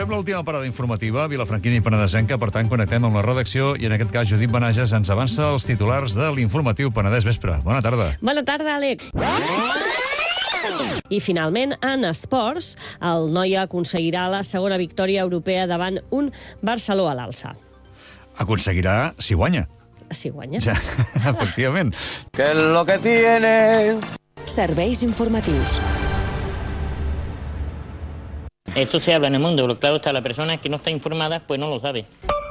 Fem l'última parada informativa, Vilafranquina i Penedesenca, per tant connectem amb la redacció i en aquest cas Judit Benages ens avança els titulars de l'informatiu Penedès Vespre. Bona tarda. Bona tarda, Àlex. I finalment, en esports, el Noia aconseguirà la segona victòria europea davant un Barceló a l'alça. Aconseguirà si guanya. Si guanya. Ja, efectivament. ¿Qué es lo que tiene? Serveis informatius. Esto se habla en el mundo, pero claro está, la persona que no está informada, pues no lo sabe.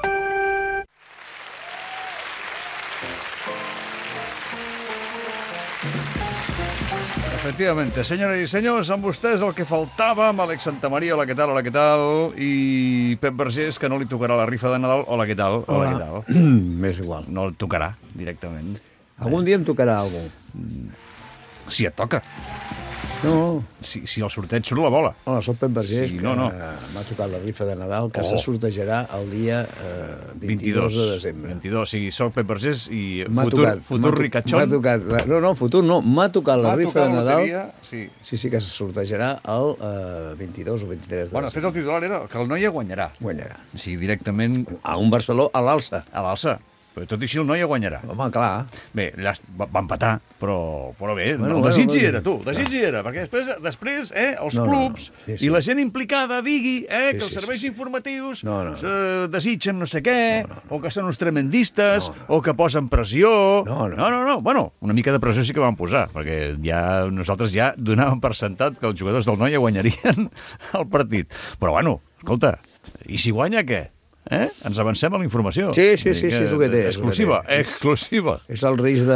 Efectivamente, senyores i senyors, amb vostès el que faltava, amb Àlex Santamaria, hola, què tal, hola, què tal, i Pep Vergés, que no li tocarà la rifa de Nadal, hola, què tal, hola, què tal. M'és igual. No el tocarà, directament. Algun dia em tocarà alguna cosa. Si et toca. No. Si el sorteig surt la bola. Hola, soc Pep Vergés, Sí, que no. m'ha tocat la rifa de Nadal, que se sortejarà el dia 22 de desembre. 22, sí, soc Pep Vergés i M'ha tocat, futur ricachón. M'ha tocat, no, futur no, m'ha tocat la rifa de Nadal. Sí. Sí, que se sortejarà el 22 o 23 de Bueno, de fet, el titular era que el Noia guanyarà. Guanyarà. Sí, directament A un Barceló a l'alça. a l'alça. Però tot i així el Noia guanyarà. Home, clar. Bé, va empatar, però bé, Bueno, el desig hi bueno. era, tu, el desig hi era, perquè després els No, clubs sí. i la gent implicada digui que els sí, serveis informatius No. desitgen no sé què, o que són uns tremendistes, o que posen pressió... No. Bueno, una mica de pressió sí que van posar, perquè nosaltres ja donàvem per sentat que els jugadors del Noia guanyarien el partit. Però bueno, escolta, i si guanya què? Ens avancem a la informació. Sí, és el que té. Exclusiva. És el risc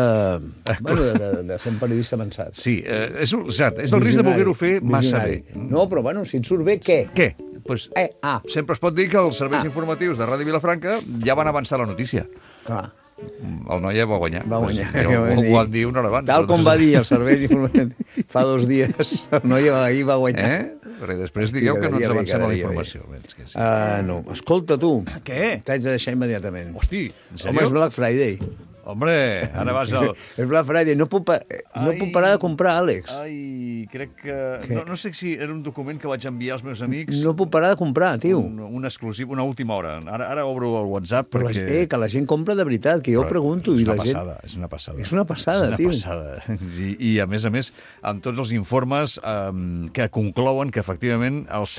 de ser un periodista avançat. Sí, és el risc de voler-ho fer massa bé. No, però bueno, si et surt bé, què? Què? Pues, sempre es pot dir que els serveis informatius de Ràdio Vilafranca ja van avançar la notícia. Clar. El Noia va guanyar. Va guanyar. Ho van dir una hora abans. Tal com va dir el servei informatiu fa 2 dies, el Noia ahir va guanyar. Perquè després digueu que no ens avancem a la informació. No, escolta tu. Què? T'haig de deixar immediatament. Hosti, en sèrio? Home, és Black Friday. Hombre, ara vas al... És Black Friday. No puc parar de comprar, Àlex. Ai, crec que... No sé si era un document que vaig enviar als meus amics. No puc parar de comprar, tio. Un exclusiv, una última hora. Ara obro el WhatsApp Però perquè... que la gent compra de veritat, que jo ho pregunto. És una passada. És una passada, tio. És una passada. I a més, amb tots els informes que conclouen que efectivament el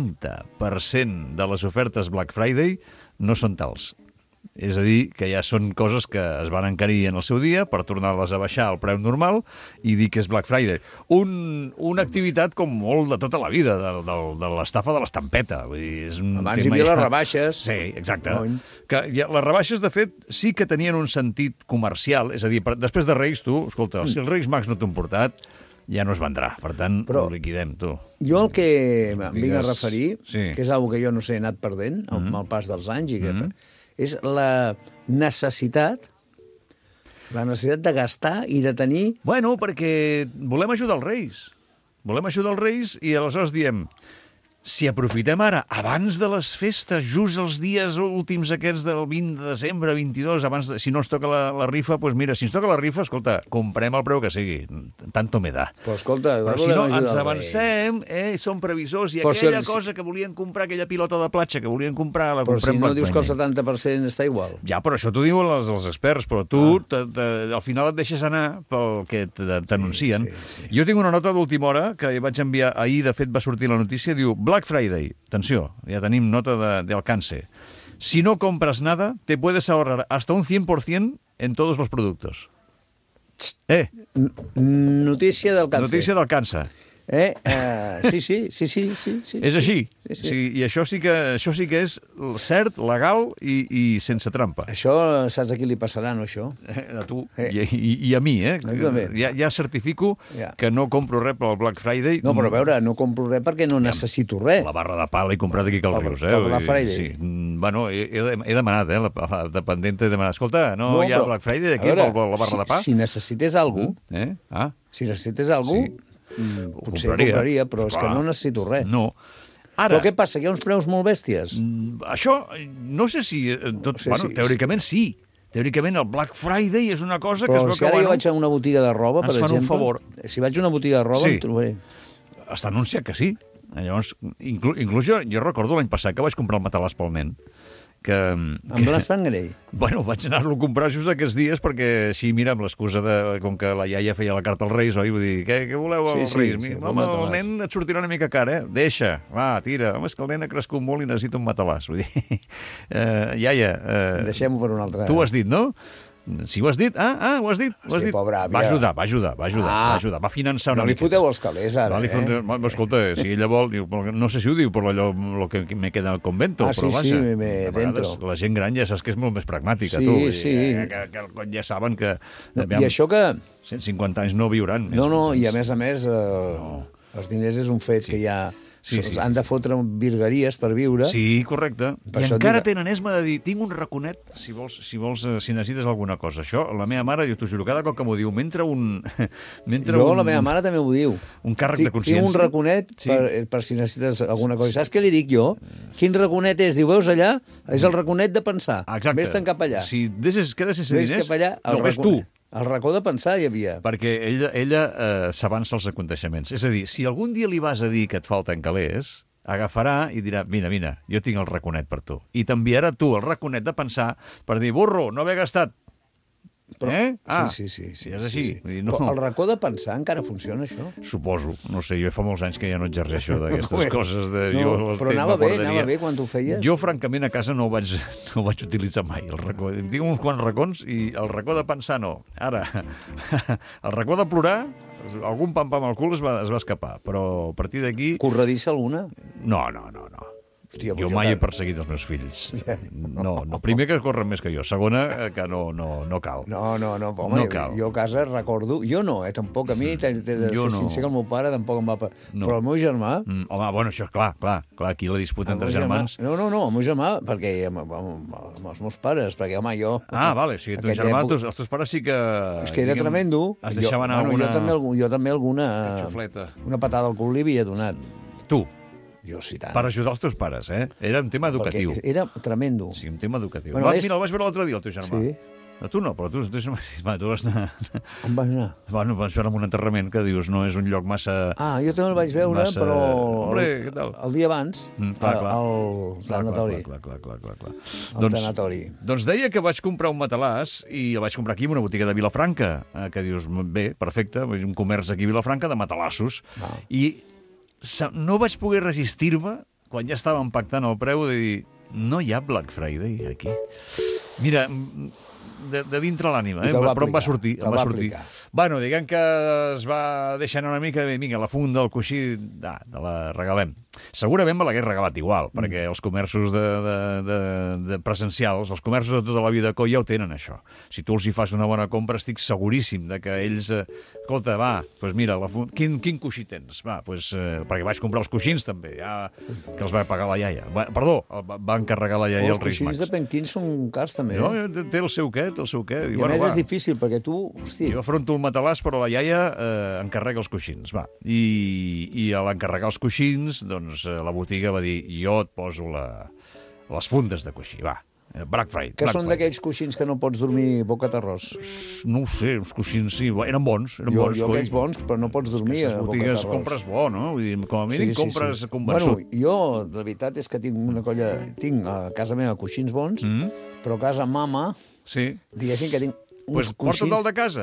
70% de les ofertes Black Friday no són tals. És a dir, que ja són coses que es van encarir en el seu dia per tornar-les a baixar al preu normal i dir que és Black Friday. Una activitat com molt de tota la vida, de l'estafa de l'estampeta. Abans hi havia les rebaixes. Sí, exacte. Que les rebaixes, de fet, sí que tenien un sentit comercial. És a dir, després de Reis, tu, escolta, si els Reis Mags no t'han portat, ja no es vendrà. Per tant, ho liquidem, tu. Jo el que em vinc a referir, sí, que és una que jo no sé, he anat perdent amb el pas dels anys, és la necessitat de gastar i de tenir... Bueno, perquè volem ajudar els Reis. Volem ajudar els Reis i aleshores diem... Si aprofitem ara, abans de les festes, just els dies últims aquests del 20 de desembre, 22, si no ens toca la rifa, doncs mira, si ens toca la rifa, escolta, comprem el preu que sigui. Tanto me da. Però escolta, però si no, ens avancem, som previsors, i aquella cosa que volien comprar, aquella pilota de platja que volien comprar, la comprem. Però si no dius que el 70% està igual. Ja, però això t'ho diuen els experts, però tu al final et deixes anar pel que t'anuncien. Jo tinc una nota d'última hora que vaig enviar ahir, de fet va sortir la notícia, diu Black Friday, atenció, ya tenim nota de alcance. Si no compras nada, te puedes ahorrar hasta un 100% en todos los productos. Notícia d'alcance. Notícia d'alcance. Sí. És així. Sí, i això sí que és cert, legal i sense trampa. Això saps a qui li passarà, no, això? A tu i a mi, Ja certifico que no compro res pel Black Friday. No, però a veure, no compro res perquè no necessito res. La barra de pa l'he comprat aquí a Calrius, El Black Friday. Sí. Bueno, he demanat, la dependenta he demanat, escolta, no hi ha Black Friday aquí per la barra de pa? Si necessités algú, potser compraria, però és que no necessito res. No. Ara, però què passa? Hi ha uns preus molt bèsties? Això, no sé si... teòricament sí. Teòricament el Black Friday és una cosa que es veu que... Però si ara jo vaig a una botiga de roba, per exemple... Ens fan un favor. Si vaig a una botiga de roba, em trobaré. Està anunciat que sí. Llavors, inclús jo recordo l'any passat que vaig comprar el matalàs pel nen, Amb l'Espangarell? Bueno, vaig anar-lo a comprar just aquests dies perquè així, mira, amb l'excusa de... Com que la iaia feia la carta als Reis, oi? Vull dir, què voleu als Reis? Home, el nen et sortirà una mica car, Deixa, va, tira. Home, és que el nen ha crescut molt i necessita un matalàs. Vull dir, iaia... Deixem-ho per una altra... Tu ho has dit, no? Si ho has dit? Ho has dit? Sí, pobra àvia. Va ajudar. Va finançar una mica. No li foteu els calés, ara, Escolta, si ella vol... No sé si ho diu per allò que me queda al convento, però vaja. Sí, me dentro. La gent gran ja saps que és molt més pragmàtica, tu. Sí. Que ja saben que... I això que... 150 anys no viuran. No, i a més, els diners és un fet que ja... Han de fotre virgueries per viure. Sí, correcte. I encara tenen esma de dir, tinc un raconet, si necessites alguna cosa. Això, la meva mare, jo t'ho juro, cada cop que m'ho diu, mentre la meva mare també m'ho diu. Un càrrec de consciència. Tinc un raconet per si necessites alguna cosa. Saps què li dic jo? Quin raconet és? Diu, veus allà? És el raconet de pensar. Exacte. Vés-te'n cap allà. Si quedes sense diners, no, ves tu. El racó de pensar hi havia. Perquè ella s'avança als aconteixements. És a dir, si algun dia li vas a dir que et falten calés, agafarà i dirà, vine, jo tinc el raconet per tu. I t'enviarà tu el raconet de pensar per dir, burro, no haver gastat. Sí. És així. Sí. Però el racó de pensar encara funciona, això? Suposo. No sé, jo fa molts anys que ja no exerceixo d'aquestes coses. Però anava bé quan tu feies? Jo, francament, a casa no ho vaig utilitzar mai, el racó. Em tinc uns quants racons i el racó de pensar no. Ara, el racó de plorar, algun pam-pam al cul es va escapar, però a partir d'aquí... Corredissa alguna? No. Hòstia, jo mai he perseguit els meus fills. No. Primer, que corren més que jo. Segona, que no cal. No, home, jo a casa recordo... Jo no, tampoc. A mi, t'he de ser sincer, que el meu pare tampoc em va... Però el meu germà... Home, bueno, això és clar. Aquí la disputa entre germans... No, el meu germà, perquè amb els meus pares, perquè, home, jo... Vale, o sigui, tu germà, els teus pares sí que... És que era tremendo. Es deixaven alguna... Jo també alguna... Xufleta. Una patada al cul li havia donat. Tu? Jo sí, tant. Per ajudar els teus pares, Era un tema educatiu. Perquè era tremendo. Sí, un tema educatiu. Bueno, Mira, el vaig veure l'altre dia, el teu germà. Sí. No, tu no, però tu vas anar... On vas anar? Bueno, vas veure un enterrament que dius no és un lloc massa... Jo també el vaig veure, però... Hombre, què tal? El dia abans, al tanatori. Clar. El tanatori. Doncs deia que vaig comprar un matalàs i el vaig comprar aquí en una botiga de Vilafranca, que dius, bé, perfecte, un comerç aquí a Vilafranca de matalassos. I no vaig poder resistir-me, quan ja estàvem pactant el preu, de dir, no hi ha Black Friday aquí. Mira, de dintre l'ànima, però em va sortir. Bueno, diguem que es va deixar una mica, vinga, la funda, el coixí, te la regalem. Segurament me l'hagués regalat igual, perquè els comerços de presencials, els comerços de tota la vida ja ho tenen, això. Si tu els hi fas una bona compra, estic seguríssim de que ells... Escolta, doncs mira, quin coixí tens? Perquè vaig comprar els coixins, també, que els va pagar la iaia. Perdó, va encarregar la iaia els Reis Mags. Els coixins de penquins són cars, també. No, té el seu què. I a més és difícil, perquè tu... Jo afronto el matalàs, però la iaia encarrega els coixins, I a l'encarregar els coixins, doncs la botiga va dir, jo et poso les fundes de coixí, Black Friday. Que són d'aquells coixins que no pots dormir bocat arròs? No ho sé, uns coixins sí, eren bons. Jo aquells bons, però no pots dormir a bocat arròs. Les botigues compres bo, no? Vull dir, com a mínim compres convençut. Bueno, jo, la veritat és que tinc una colla... Tinc a casa meva coixins bons, però a casa mama, diguéssim que tinc uns coixins... Porta't el de casa,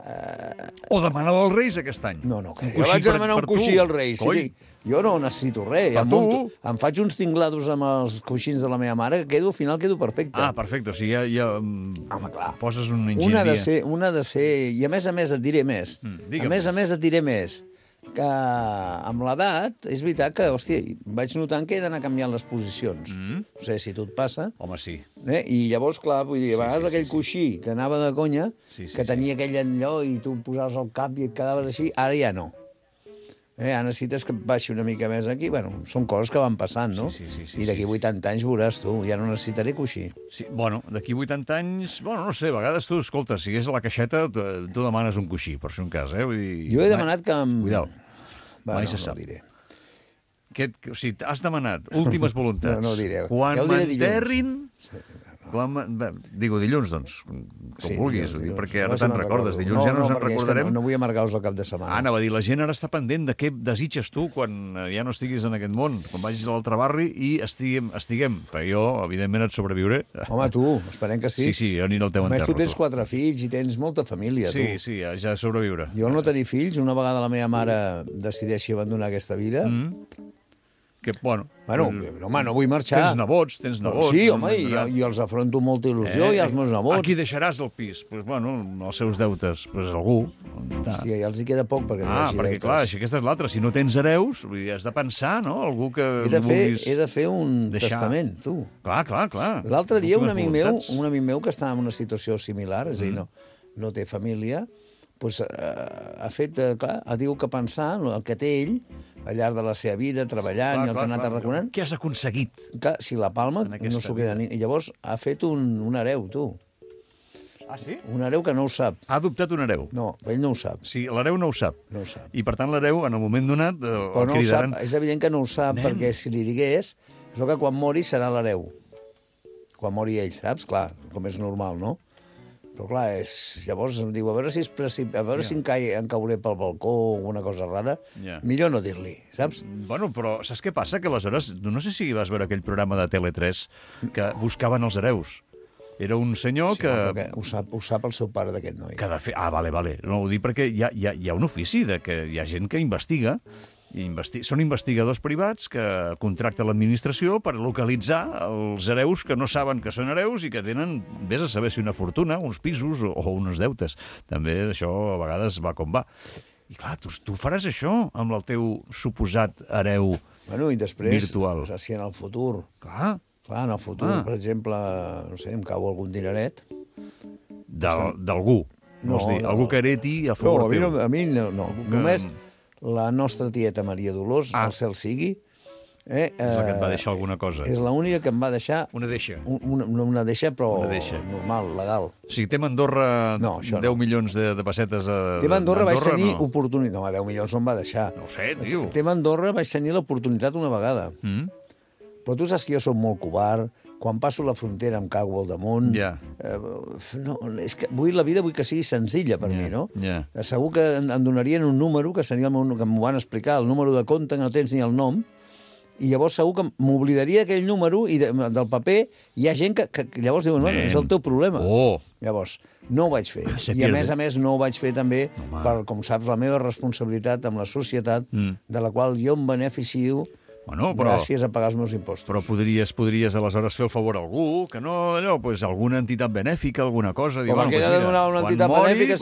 o demana-el als Reis aquest any. No, que jo vaig demanar un coixí als Reis. Jo no necessito res. Em faig uns tinglados amb els coixins de la meva mare que al final quedo perfecte. Perfecte. O sigui, ja poses una enginyeria. Una ha de ser... I a més et diré més. Et diré més. Que amb l'edat, és veritat que, hòstia, vaig notant que he d'anar canviant les posicions. No sé si tot passa. Home, sí. I llavors, clar, vull dir, a vegades aquell coixí que anava de conya, que tenia aquell enllò i tu posaves el cap i et quedaves així, ara ja no. Ara necessites que et baixi una mica més aquí. Bueno, són coses que van passant, no? I d'aquí 80 anys veuràs tu, ja no necessitaré coixí. Bueno, d'aquí 80 anys... Bueno, no sé, a vegades tu, escolta, si hagués a la caixeta, tu demanes un coixí, per si un cas, Vull dir... Jo he demanat que... Cuidao. Mai se sap. Diré. O sigui, has demanat últimes voluntats. No ho diré. Quan m'enterrin... Digo dilluns, doncs, com vulguis, dilluns. perquè ara te'n recordes. Dilluns ja no ens en recordarem. No vull amargar-vos el cap de setmana. Anava a dir, la gent ara està pendent de què desitges tu quan ja no estiguis en aquest món, quan vagis a l'altre barri i estiguem. Perquè jo, evidentment, et sobreviuré. Home, tu, esperem que sí. Sí, jo aniré al teu enterro. A més, tu tens 4 fills i tens molta família, tu. Sí, ja sobreviure. Jo al no tenir fills, una vegada la meva mare decideixi abandonar aquesta vida... Que, bueno, home, no vull marxar. Tens nebots. Sí, home, i els afronto amb molta il·lusió, i els meus nebots. A qui deixaràs el pis? Pues, bueno, els seus deutes, pues algú. Hòstia, ja els hi queda poc perquè no hi hagi perquè, deutes. clar, així aquesta és l'altra. Si no tens hereus, vull dir, has de pensar, no? Algú que vulguis... He de fer un testament, tu. Clar. L'altre dia un amic meu que estava en una situació similar, és a dir, no té família, doncs ha fet, clar, ha tingut que pensar el que té ell al llarg de la seva vida, treballant i el que ha anat arraconant. Què has aconseguit? Clar, si la palma no s'ho queda ni... I llavors ha fet un hereu, tu. Ah, sí? Un hereu que no ho sap. Ha adoptat un hereu? No, ell no ho sap. Sí, l'hereu no ho sap. No ho sap. I, per tant, l'hereu, en el moment donat, però no cridaran... ho sap. És evident que no ho sap, perquè si li digués, és el que quan mori serà l'hereu. Quan mori ell, saps? Clar, com és normal, no? Però clar, llavors em diu, a veure si em cauré pel balcó o alguna cosa rara, millor no dir-li, saps? Bueno, però saps què passa? Que aleshores, no sé si vas veure aquell programa de Tele3 que buscaven els hereus. Era un senyor que... Ho sap el seu pare d'aquest noi. Vale. No, ho dic perquè hi ha un ofici de que hi ha gent que investiga. Són investigadors privats que contracta l'administració per localitzar els hereus que no saben que són hereus i que tenen, vés a saber si una fortuna, uns pisos o uns deutes. També això a vegades va com va. I clar, tu faràs això amb el teu suposat hereu virtual. Bueno, i després, si en el futur... Clar, en el futur, per exemple, no sé, em cau algun dineret... D'algú. Algú que hereti a favor teu. No, a mi no. Només... La nostra tieta Maria Dolors, al cel sigui... És la que et va deixar alguna cosa. És l'única que em va deixar... Una deixa. Una deixa, però normal, legal. O sigui, té Andorra 10 milions de pessetes... Té Andorra vaig tenir oportunitat... No, 10 milions no em va deixar. No ho sé, tio. Té Andorra vaig tenir l'oportunitat una vegada. Però tu saps que jo soc molt covard, quan passo la frontera em cago al damunt. És que la vida vull que sigui senzilla per mi, no? Segur que em donarien un número, que seria el meu, que m'ho van explicar, el número de compte, que no tens ni el nom, i llavors segur que m'oblidaria aquell número i del paper, hi ha gent que llavors diuen, bueno, és el teu problema. Llavors, no ho vaig fer. I a més no ho vaig fer també per, com saps, la meva responsabilitat amb la societat, de la qual jo em beneficio gràcies a pagar els meus impostos. Però podries aleshores fer el favor a algú, que no allò, alguna entitat benèfica, alguna cosa... Com que he de donar una entitat benèfica...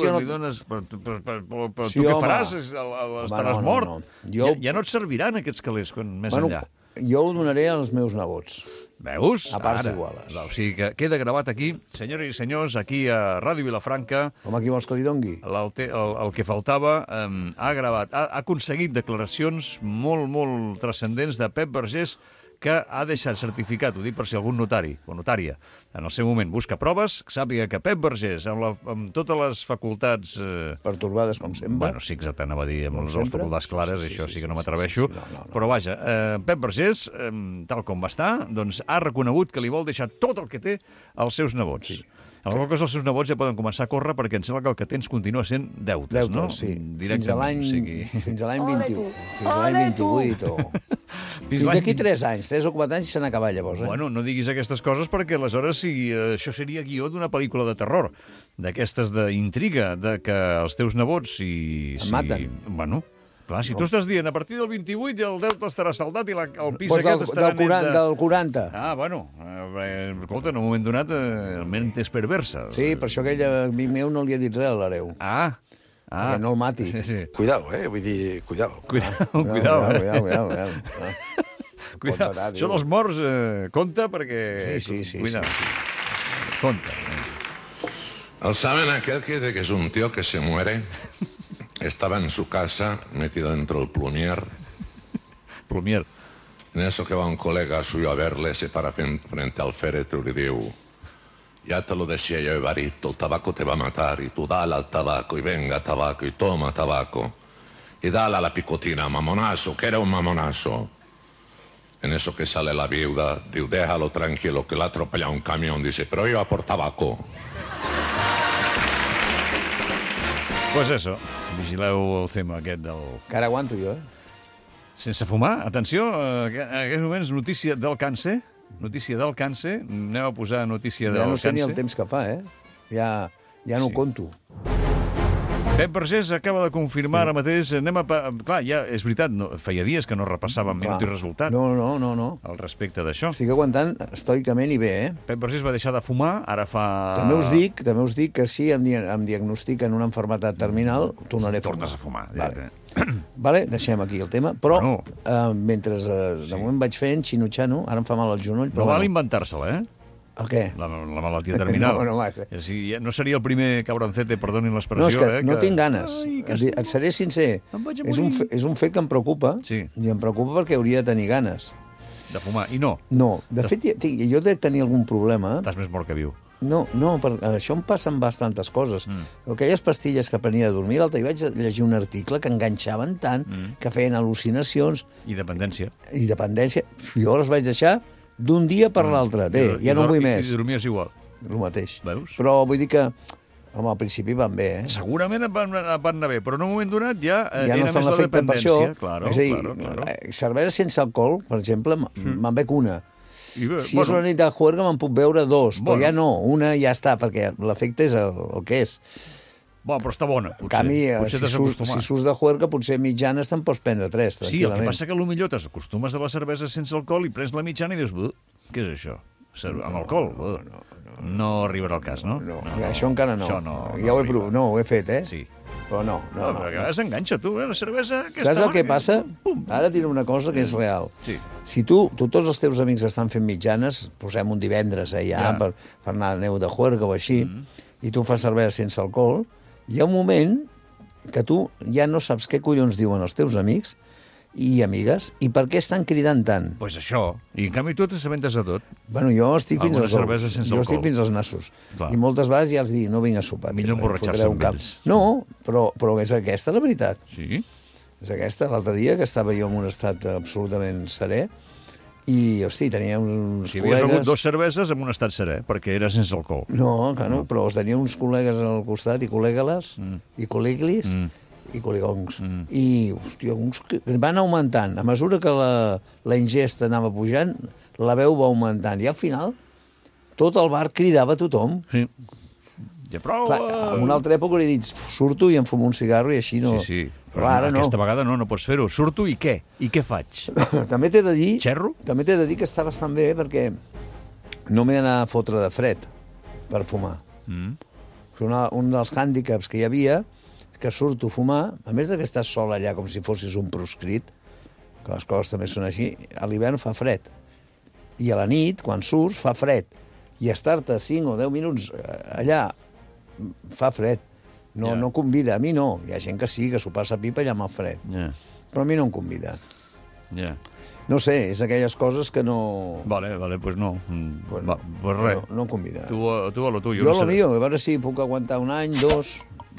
Però tu què faràs? Estaràs mort. Ja no et serviran aquests calés més enllà. Jo ho donaré als meus nebots. Veus? A parts iguales. O sigui que queda gravat aquí, senyores i senyors, aquí a Ràdio Vilafranca. Com aquí vols que li dongui? El que faltava ha aconseguit declaracions molt transcendents de Pep Vergés, que ha deixat certificat, ho dic per si algun notari o notària en el seu moment busca proves, sàpiga que Pep Vergés, amb totes les facultats... pertorbades, com sempre. Bueno, sí, exacte, anava a dir, amb les facultats clares, això sí que no m'atreveixo. Però vaja, Pep Vergés, tal com va estar, doncs ha reconegut que li vol deixar tot el que té als seus nebots. Alguna cosa els seus nebots ja poden començar a córrer perquè em sembla que el que tens continua sent deutes, no? Sí. Fins a l'any 21. Fins a l'any 28 o... Fins d'aquí 3 anys, 3 o 4 anys se n'ha acabat llavors, Bueno, no diguis aquestes coses perquè aleshores això seria guió d'una pel·lícula de terror, d'aquestes d'intriga, de que els teus nebots em maten. Bueno... Clar, si tu estàs dient, a partir del 28 el deute estarà saldat i el pis aquest estarà net del 40. Bueno, escolta, en un moment donat el ment és perversa. Sí, per això aquell amic meu no li ha dit res a l'hereu. Perquè no el mati. Cuidao, vull dir, cuidao. Cuidao. Cuidao. Són els morts, compte, perquè... Sí. Cuidao. Compte. ¿Saben aquel que dice que es un tío que se muere? Estaba en su casa, metido dentro del plumier. Plumier. En eso que va un colega suyo a verle, se para frente al féretro y diu: ya te lo decía yo, Evarito, el tabaco te va a matar, y tú dale al tabaco, y venga tabaco, y toma tabaco, y dale a la picotina, mamonazo, que era un mamonazo. En eso que sale la viuda, diu, déjalo tranquilo, que l'ha atropellat un camión. Dice, però jo a por tabaco. Pues eso, vigileu el tema aquest del... Que ara aguanto jo, Sense fumar, atenció, en aquests moments notícia del càncer, anem a posar notícia del Ja càncer. no sé ni el temps que fa, Ja no ho conto. Pep Vergés acaba de confirmar ara mateix... Clar, ja és veritat, feia dies que no repassàvem minut i resultat No. al respecte d'això. Estic aguantant estoicament i bé, Pep Vergés va deixar de fumar, ara fa... També us dic que si em diagnostiquen una malaltia terminal, tornaré a fumar. Tornes a fumar. Vale, deixem aquí el tema. Però, Bueno. mentre de moment vaig fent xino-xano, ara em fa mal el genoll. No val inventar-se-la, El què? La malaltia terminal. No. No seria el primer cabroncete, perdonin l'expressió. No, és que no tinc ganes. Et seré sincer. Em vaig a morir. És un fet que em preocupa, Sí. i em preocupa perquè hauria de tenir ganes. De fumar, i no. No, de fet, jo dec tenir algun problema. Estàs més mort que viu. No, això em passa amb bastantes coses. Aquelles pastilles que prenia de dormir, l'altre dia vaig llegir un article que enganxaven tant, que feien al·lucinacions I dependència. i dependència. Jo les vaig deixar d'un dia per l'altre. Ja no vull més. I dormies igual. El mateix. Veus? Però vull dir que, home, al principi van bé, Segurament et van anar bé, però en un moment donat ja Ja no era fan més la l'efecte per això. dependència. Claro. És a dir, cervesa sense alcohol, per exemple, me'n bec una. I bé, Si és una nit de juerga me'n puc beure dos, però Bueno. ja no, una ja està, perquè l'efecte és el que és. Bueno, però està bona, En potser. canvi, Potser t'has acostumat. si surts de juerga, potser mitjanes te'n pots prendre tres, Sí, el que tranquil·lament. passa que potser t'acostumes a la cervesa sense alcohol i prens la mitjana i dius, què és això? Amb alcohol? No arribarà al cas, no? No, això encara no. Això no Ja ho he arriba. provat, no, ho he fet, Sí. Però no. Perquè a vegades enganxa, tu, la cervesa... Saps el que passa? Pum. Ara diré una cosa que és real. Sí. Si tu tots els teus amics estan fent mitjanes, posem un divendres Ja. per anar a neu de juerga o així, i tu fas cervesa sense alcohol, hi ha un moment que tu ja no saps què collons diuen els teus amics i amigues, i per què estan cridant tant. Pues això. I en canvi tu t'assabentes de tot. Bueno, jo estic fins Alguna als cervesa ous. sense Jo estic alcohol. fins als nassos. Clar. I moltes vegades ja els dic, no vinc a sopar. Millor Em emborratxar-se fotré un amb cap. ells. No, però és aquesta la veritat. Sí? És aquesta. L'altre dia, que estava jo en un estat absolutament serè, i, hosti, tenia uns Si havies col·legues... begut dos cerveses amb un estat serè, perquè era sense alcohol. No, que no, però tenia uns col·legues al costat, i col·legues, i col·leglis, i col·legongs. I, hòstia, uns que van augmentant. A mesura que la ingesta anava pujant, la veu va augmentant. I al final, tot el bar cridava a tothom. Sí. Ja prou... Clar, en una altra època hauria dit, surto i em fumo un cigarro i així no... Sí. Però ara no. Aquesta vegada no pots fer-ho. Surto i què? I què faig? També t'he de dir... Xerro? També t'he de dir que està bastant bé perquè no m'he d'anar a fotre de fred per fumar. Un dels hàndicaps que hi havia és que surto a fumar, a més de que estàs sol allà com si fossis un proscrit, que les coses també són així, a l'hivern fa fred. I a la nit, quan surts, fa fred. I estar-te 5 o 10 minuts allà fa fred. No, no convida, a mi no. Hi ha gent que sí, que s'ho passa pipa allà amb el fred. Però a mi no em convida. No sé, és aquelles coses que no... Vale, pues no. Pues Va, pues res. No em convida. Tu a lo tuyo. Jo no a lo sé. mío, a veure si puc aguantar un any, dos...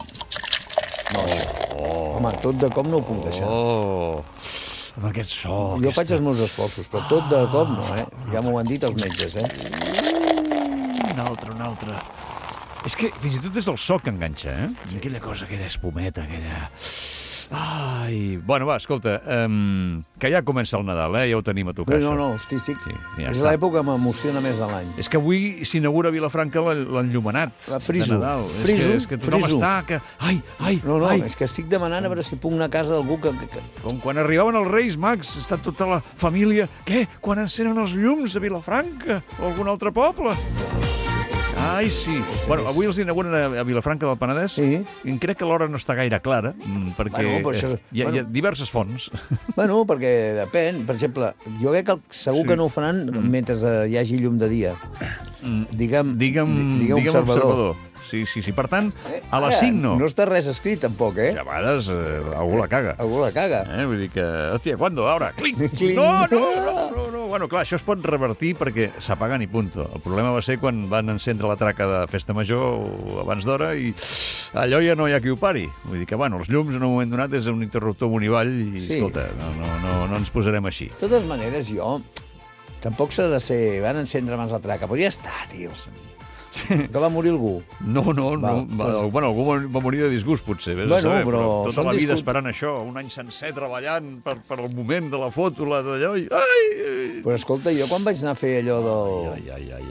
No, home, tot de cop no ho puc deixar. Amb aquest so. Jo faig els meus esforços, però tot de cop no, Ja m'ho han dit els metges, Un altre. És que fins i tot és el so que enganxa, I aquella cosa, aquella espumeta, aquella... Ai... Bueno, va, escolta, que ja comença el Nadal, ja ho tenim a tocar, No, això. hosti, estic... Sí, ja és està. l'època que m'emociona més de l'any. És que avui s'inaugura a Vilafranca l'enllumenat La friso. de Nadal. Friso, És que tothom friso. està... Que... Ai, No, ai. és que estic demanant a veure si puc anar a casa d'algú que... Com quan arribaven els Reis Mags, està tota la família... Què? Quan encenen els llums a Vilafranca o algun altre poble? Ai, sí. Bueno, avui els inauguren a Vilafranca del Penedès. Sí. I crec que l'hora no està gaire clara, perquè Bueno, però això hi ha diverses fonts. Bueno, perquè depèn. Per exemple, jo crec que segur que no ho faran mentre hi hagi llum de dia. Digue'm observador. Sí. Per tant, a les 5 no. No està res escrit, tampoc, A vegades algú la caga. Algú la caga. Vull dir que, hòstia, ¿cuándo? Ahora, clinc. Clinc. No, bueno, clar, això es pot revertir perquè s'apaguen i punto. El problema va ser quan van encendre la traca de Festa Major abans d'hora i allò ja no hi ha qui ho pari. Vull dir que, bueno, els llums en un moment donat és un interruptor bonivall i, escolta, no ens posarem així. De totes maneres, jo... Tampoc s'ha de ser... Van encendre abans la traca, però ja està, tio. Que va morir algú. No. Bueno, algú va morir de disgust, potser. Vés a saber, però tota la vida esperant això, un any sencer treballant per el moment de la foto, d'allò... Però escolta, jo quan vaig anar a fer allò del...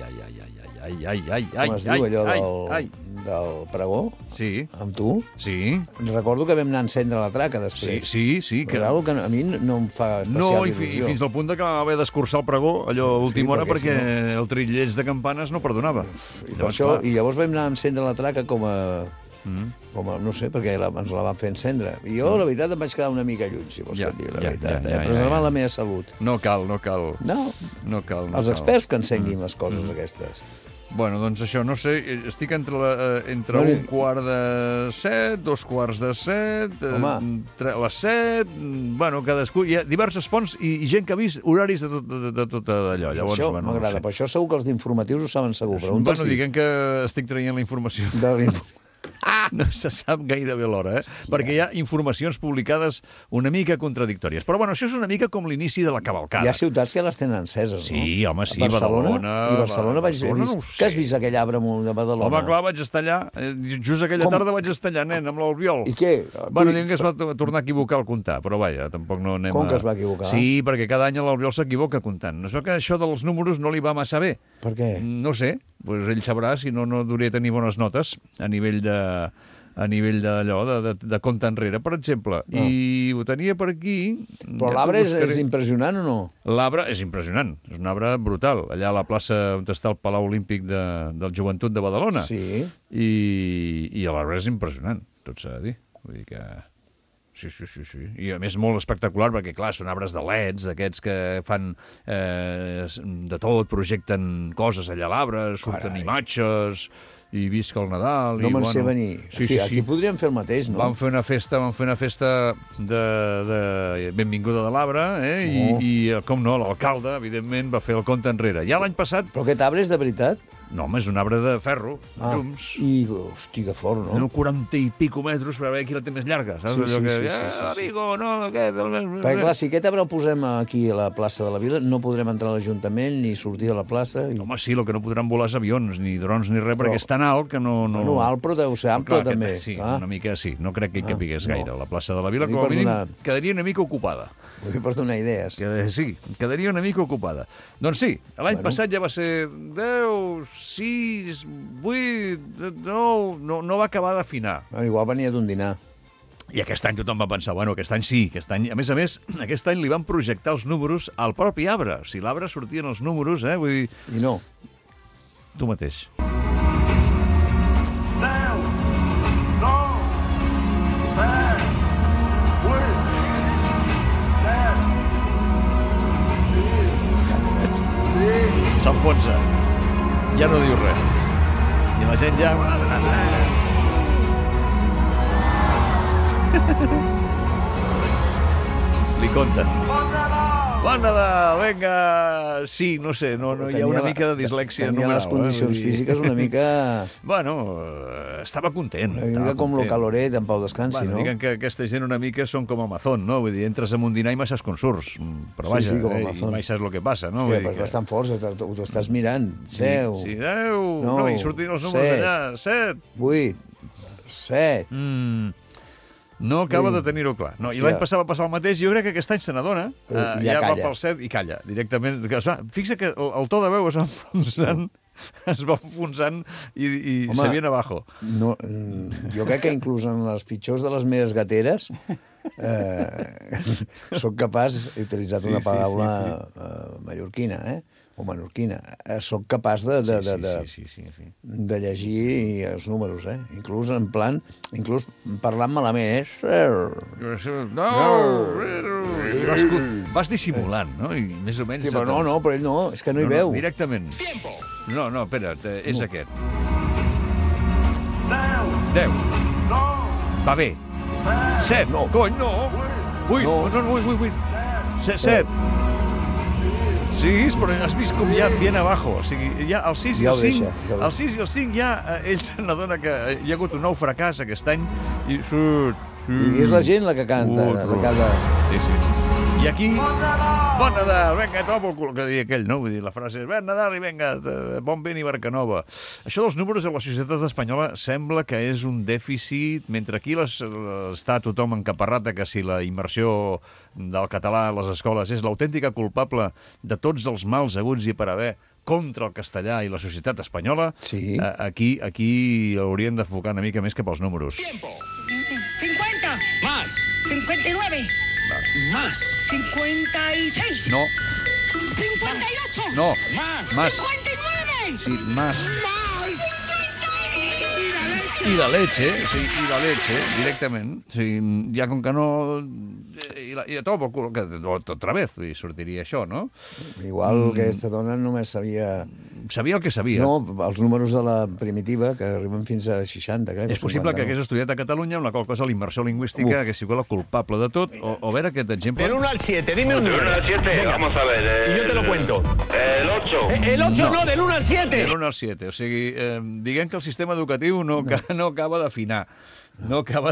Com es diu allò del pregó? Sí. Amb tu? Sí. Recordo que vam anar a encendre la traca després. Sí. Que a mi no em fa especial il·lusió. I fins al punt que vam haver d'escurçar el pregó allò a última hora perquè el trillells de campanes no perdonava. I llavors vam anar a encendre la traca com a... no sé, perquè ens la van fer encendre. I jo, la veritat, em vaig quedar una mica lluny, si vols que et digui la veritat. Preservant la meva salut. No cal. No cal. Els experts que encenguin les coses aquestes. Bueno, doncs això, no sé, estic entre un quart de 7, 2:15, les 7... Bueno, cadascú... Hi ha diverses fonts i gent que ha vist horaris de tot allò. Llavors, això m'agrada, però això segur que els d'informatius ho saben segur. Bueno, diguem que estic traient la informació. No se sap gairebé l'hora, perquè hi ha informacions publicades una mica contradictòries. Però, bueno, això és una mica com l'inici de la cavalcada. Hi ha ciutats que les tenen enceses, no? Sí, home, sí, Badalona. I Barcelona vaig vist... Que has vist aquell arbre de Badalona? Home, clar, vaig estar allà. Just aquella tarda vaig estar allà, nen, amb l'Albiol. I què? Bueno, diguem que es va tornar a equivocar al comptar, però vaja, tampoc no anem Com que es va equivocar? Sí, perquè cada any l'Albiol s'equivoca comptant. No sé que això dels números no li va massa bé. Per què? No sé, doncs ell sabrà, si no hauria de tenir bones notes a nivell d'allò, de compte enrere, per exemple. I ho tenia per aquí... Però l'arbre és impressionant o no? L'arbre és impressionant, és un arbre brutal. Allà a la plaça on està el Palau Olímpic del Joventut de Badalona. Sí. I l'arbre és impressionant, tot s'ha de dir. Vull dir que... Sí. I a més molt espectacular perquè, clar, són arbres de LEDs, d'aquests que fan de tot, projecten coses allà a l'arbre, surten imatges... i visca el Nadal... No me'n sé venir. Aquí podríem fer el mateix, no? Vam fer una festa de benvinguda de l'arbre, i com no, l'alcalde, evidentment, va fer el compte enrere. Ja l'any passat... Però aquest arbre és de veritat? No, home, és un arbre de ferro, llums. I, hosti, que fort, no? 40 i pico metres per veure qui la té més llarga, saps? Sí. Amigo, no, aquest... Perquè, clar, si aquest arbre el posem aquí a la plaça de la Vila, no podrem entrar a l'Ajuntament ni sortir de la plaça. Home, sí, el que no podran volar és avions, ni drons, ni res, perquè és tan alt que no... No, alt, però deu ser ample, també. Sí, una mica sí. No crec que hi capigués gaire. La plaça de la Vila, com a mínim, quedaria una mica ocupada. Vull dir, per donar idees. Sí, quedaria una mica ocupada. Doncs sí, l'any passat ja va ser 10, 6, 8, 9... No va acabar d'afinar. Igual venia d'un dinar. I aquest any tothom va pensar, bueno, aquest any sí, a més, aquest any li van projectar els números al propi arbre. Si l'arbre sortien els números, vull dir... I no. Tu mateix. 10, 9, 7, 8, 7, 6... S'enfonsa. Ja no diu res. I la gent ja... Li conten. Bon Nadal, vinga! Sí, no sé, hi ha una mica de dislèxia numeral. Tenia les condicions físiques una mica... Bueno, estava content. Una mica com lo Caloret, en Pau Descansi, no? Diguem que aquesta gent una mica són com Amazon, no? Vull dir, entres en un dinar i mai saps com surts. Però vaja, i mai saps el que passa, no? Sí, però estan forts, ho estàs mirant. 10. Sí, 10. No, i surtin els números allà. 7. 8. 7. No acaba de tenir-ho clar. No, i l'any passat va passar el mateix. Jo crec que aquest any se n'adona. Ja va pel 7 i calla, directament. Fixa que el to de veu es va enfonsant i se viene abajo. No, jo crec que inclús en les pitjors de les meves gateres soc capaç, he utilitzat una paraula mallorquina, o menorquina, soc capaç de llegir els números, inclús en plan, inclús parlant malament, No! Vas dissimulant, no? I més o menys... Sí, però no, però ell no, és que no hi veu. Directament. No, espera't, és aquest. 10. Va bé. 7. Cony, no. 8. No, 8. 7. Sí, però has vist com ja bien abajo. O sigui, ja el 6 i Ja el ho 5, deixa. el 6 i el 5 ja ell se n'adona que hi ha hagut un nou fracàs aquest any i surt... I és la gent la que canta, Ricardo. Sí, sí. I aquí, bon Nadal, venga, tot el cul, que deia aquell, no? Vull dir, la frase és, bon Nadal i venga, bon vent i barca nova. Això dels números a la societat espanyola sembla que és un dèficit, mentre aquí està tothom encaparrat que si la immersió del català a les escoles és l'autèntica culpable de tots els mals haguts i per haver contra el castellà i la societat espanyola, Sí. aquí haurien d'enfocar una mica més cap als números. 50. Más. 59. Más. 56. No, 58. no, Más. más. 59. Sí, más. Más. I la leche, sí, i la leche, directament. Sí, ja com que no... I a tot pel cul, que otra vez, i sortiria això, no? Igual que aquesta dona només sabia... Sabia el que sabia. No, els números de la primitiva, que arriben fins a 60, crec. És possible que hagués estudiat a Catalunya, amb la qual cosa la immersió lingüística hagués sigut la culpable de tot. O veure aquest exemple... Del 1 al 7, dime un número. Del 1 al 7, vamos a ver. Y yo te lo cuento. El 8. El 8 no, del 1 al 7. Del 1 al 7. O sigui, diguem que el sistema educatiu no acaba d'afinar. No acaba...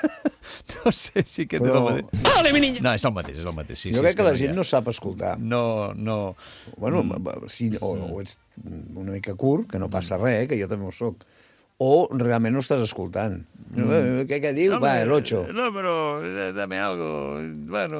No sé si aquest és el mateix. Vale, mi niña. No, és el mateix, és el mateix. Sí, Jo sí, crec és que la no hi gent ha. no sap escoltar. No. Bueno, sí, o ets una mica curt, que no passa res, que jo també ho soc, o realment no estàs escoltant. Què diu? No, Va, el 8. No, però dame algo. Bueno...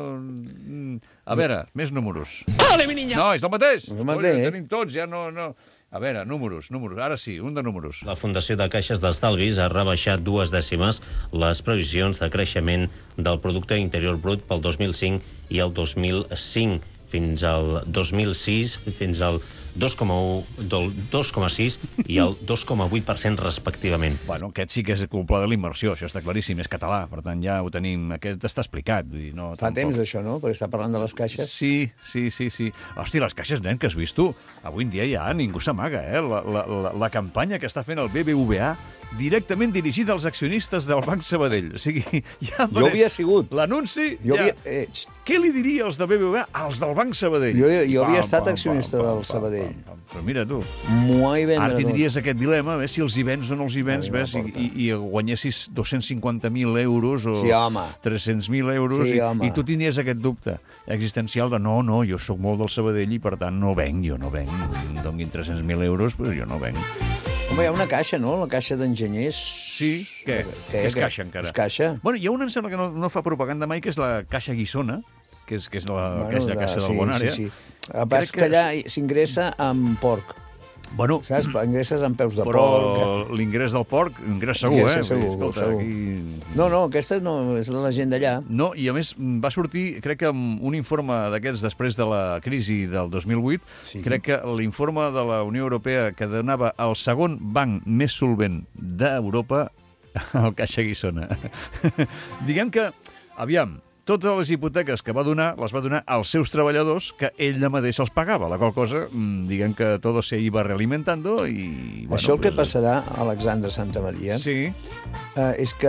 A veure, més números. Vale, mi niña. No, és el mateix. És el mateix. Oi, tenim tots, ja no... A veure, números. Ara sí, un de números. La Fundació de Caixes d'Estalvis ha rebaixat 2 dècimes les previsions de creixement del producte interior brut pel 2005 i el 2005 fins al 2006, fins al 2,1, del 2,6 i el 2,8% respectivament. Bueno, aquest sí que és culpa de la immersió, això està claríssim, és català, per tant ja ho tenim, aquest està explicat. Vull dir, no, Fa tampoc... temps d'això, no? Perquè està parlant de les caixes. Sí. Hòstia, les caixes, nen, que has vist tu? Avui en dia ja ningú s'amaga, eh? La campanya que està fent el BBVA directament dirigida als accionistes del Banc Sabadell. O sigui, ja Jo havia sigut. L'anunci, Jo ja... havia... Què li diria als de BBVA als del Banc Sabadell? Jo havia estat accionista del Sabadell. Però mira tu, M'ho he vendre ara tot. tindries aquest dilema, ves si els hi vens o no els hi vens, ves, i guanyessis 250.000 euros o Sí, home. 300.000 euros, Sí, home. i tu tenies aquest dubte existencial de no, jo sóc molt del Sabadell i per tant no venc, em donguin 300.000 euros, però jo no venc. Home, hi ha una caixa, no? La caixa d'enginyers... Sí, què? És caixa, encara. És caixa. Bueno, hi ha una, em sembla que no fa propaganda mai, que és la Caixa Guissona, que és la caixa del Bonària. Sí. El pas que allà s'ingressa amb porc. Bueno, Saps? Ingresses amb peus de però porc. l'ingrés del porc, ingrés segur, Ingrés segur, Escolta, segur. aquí... No, aquesta no, és de la gent d'allà. No, i a més va sortir, crec que amb un informe d'aquests després de la crisi del 2008, Sí. crec que l'informe de la Unió Europea que donava el segon banc més solvent d'Europa al Caixa Guissona. Diguem que, aviam, totes les hipoteques que va donar, les va donar als seus treballadors, que ell mateix els pagava, la qual cosa, diguem que tot se iba realimentando i... Bueno, Això el que passarà a Alexandre Santamaria Sí, és que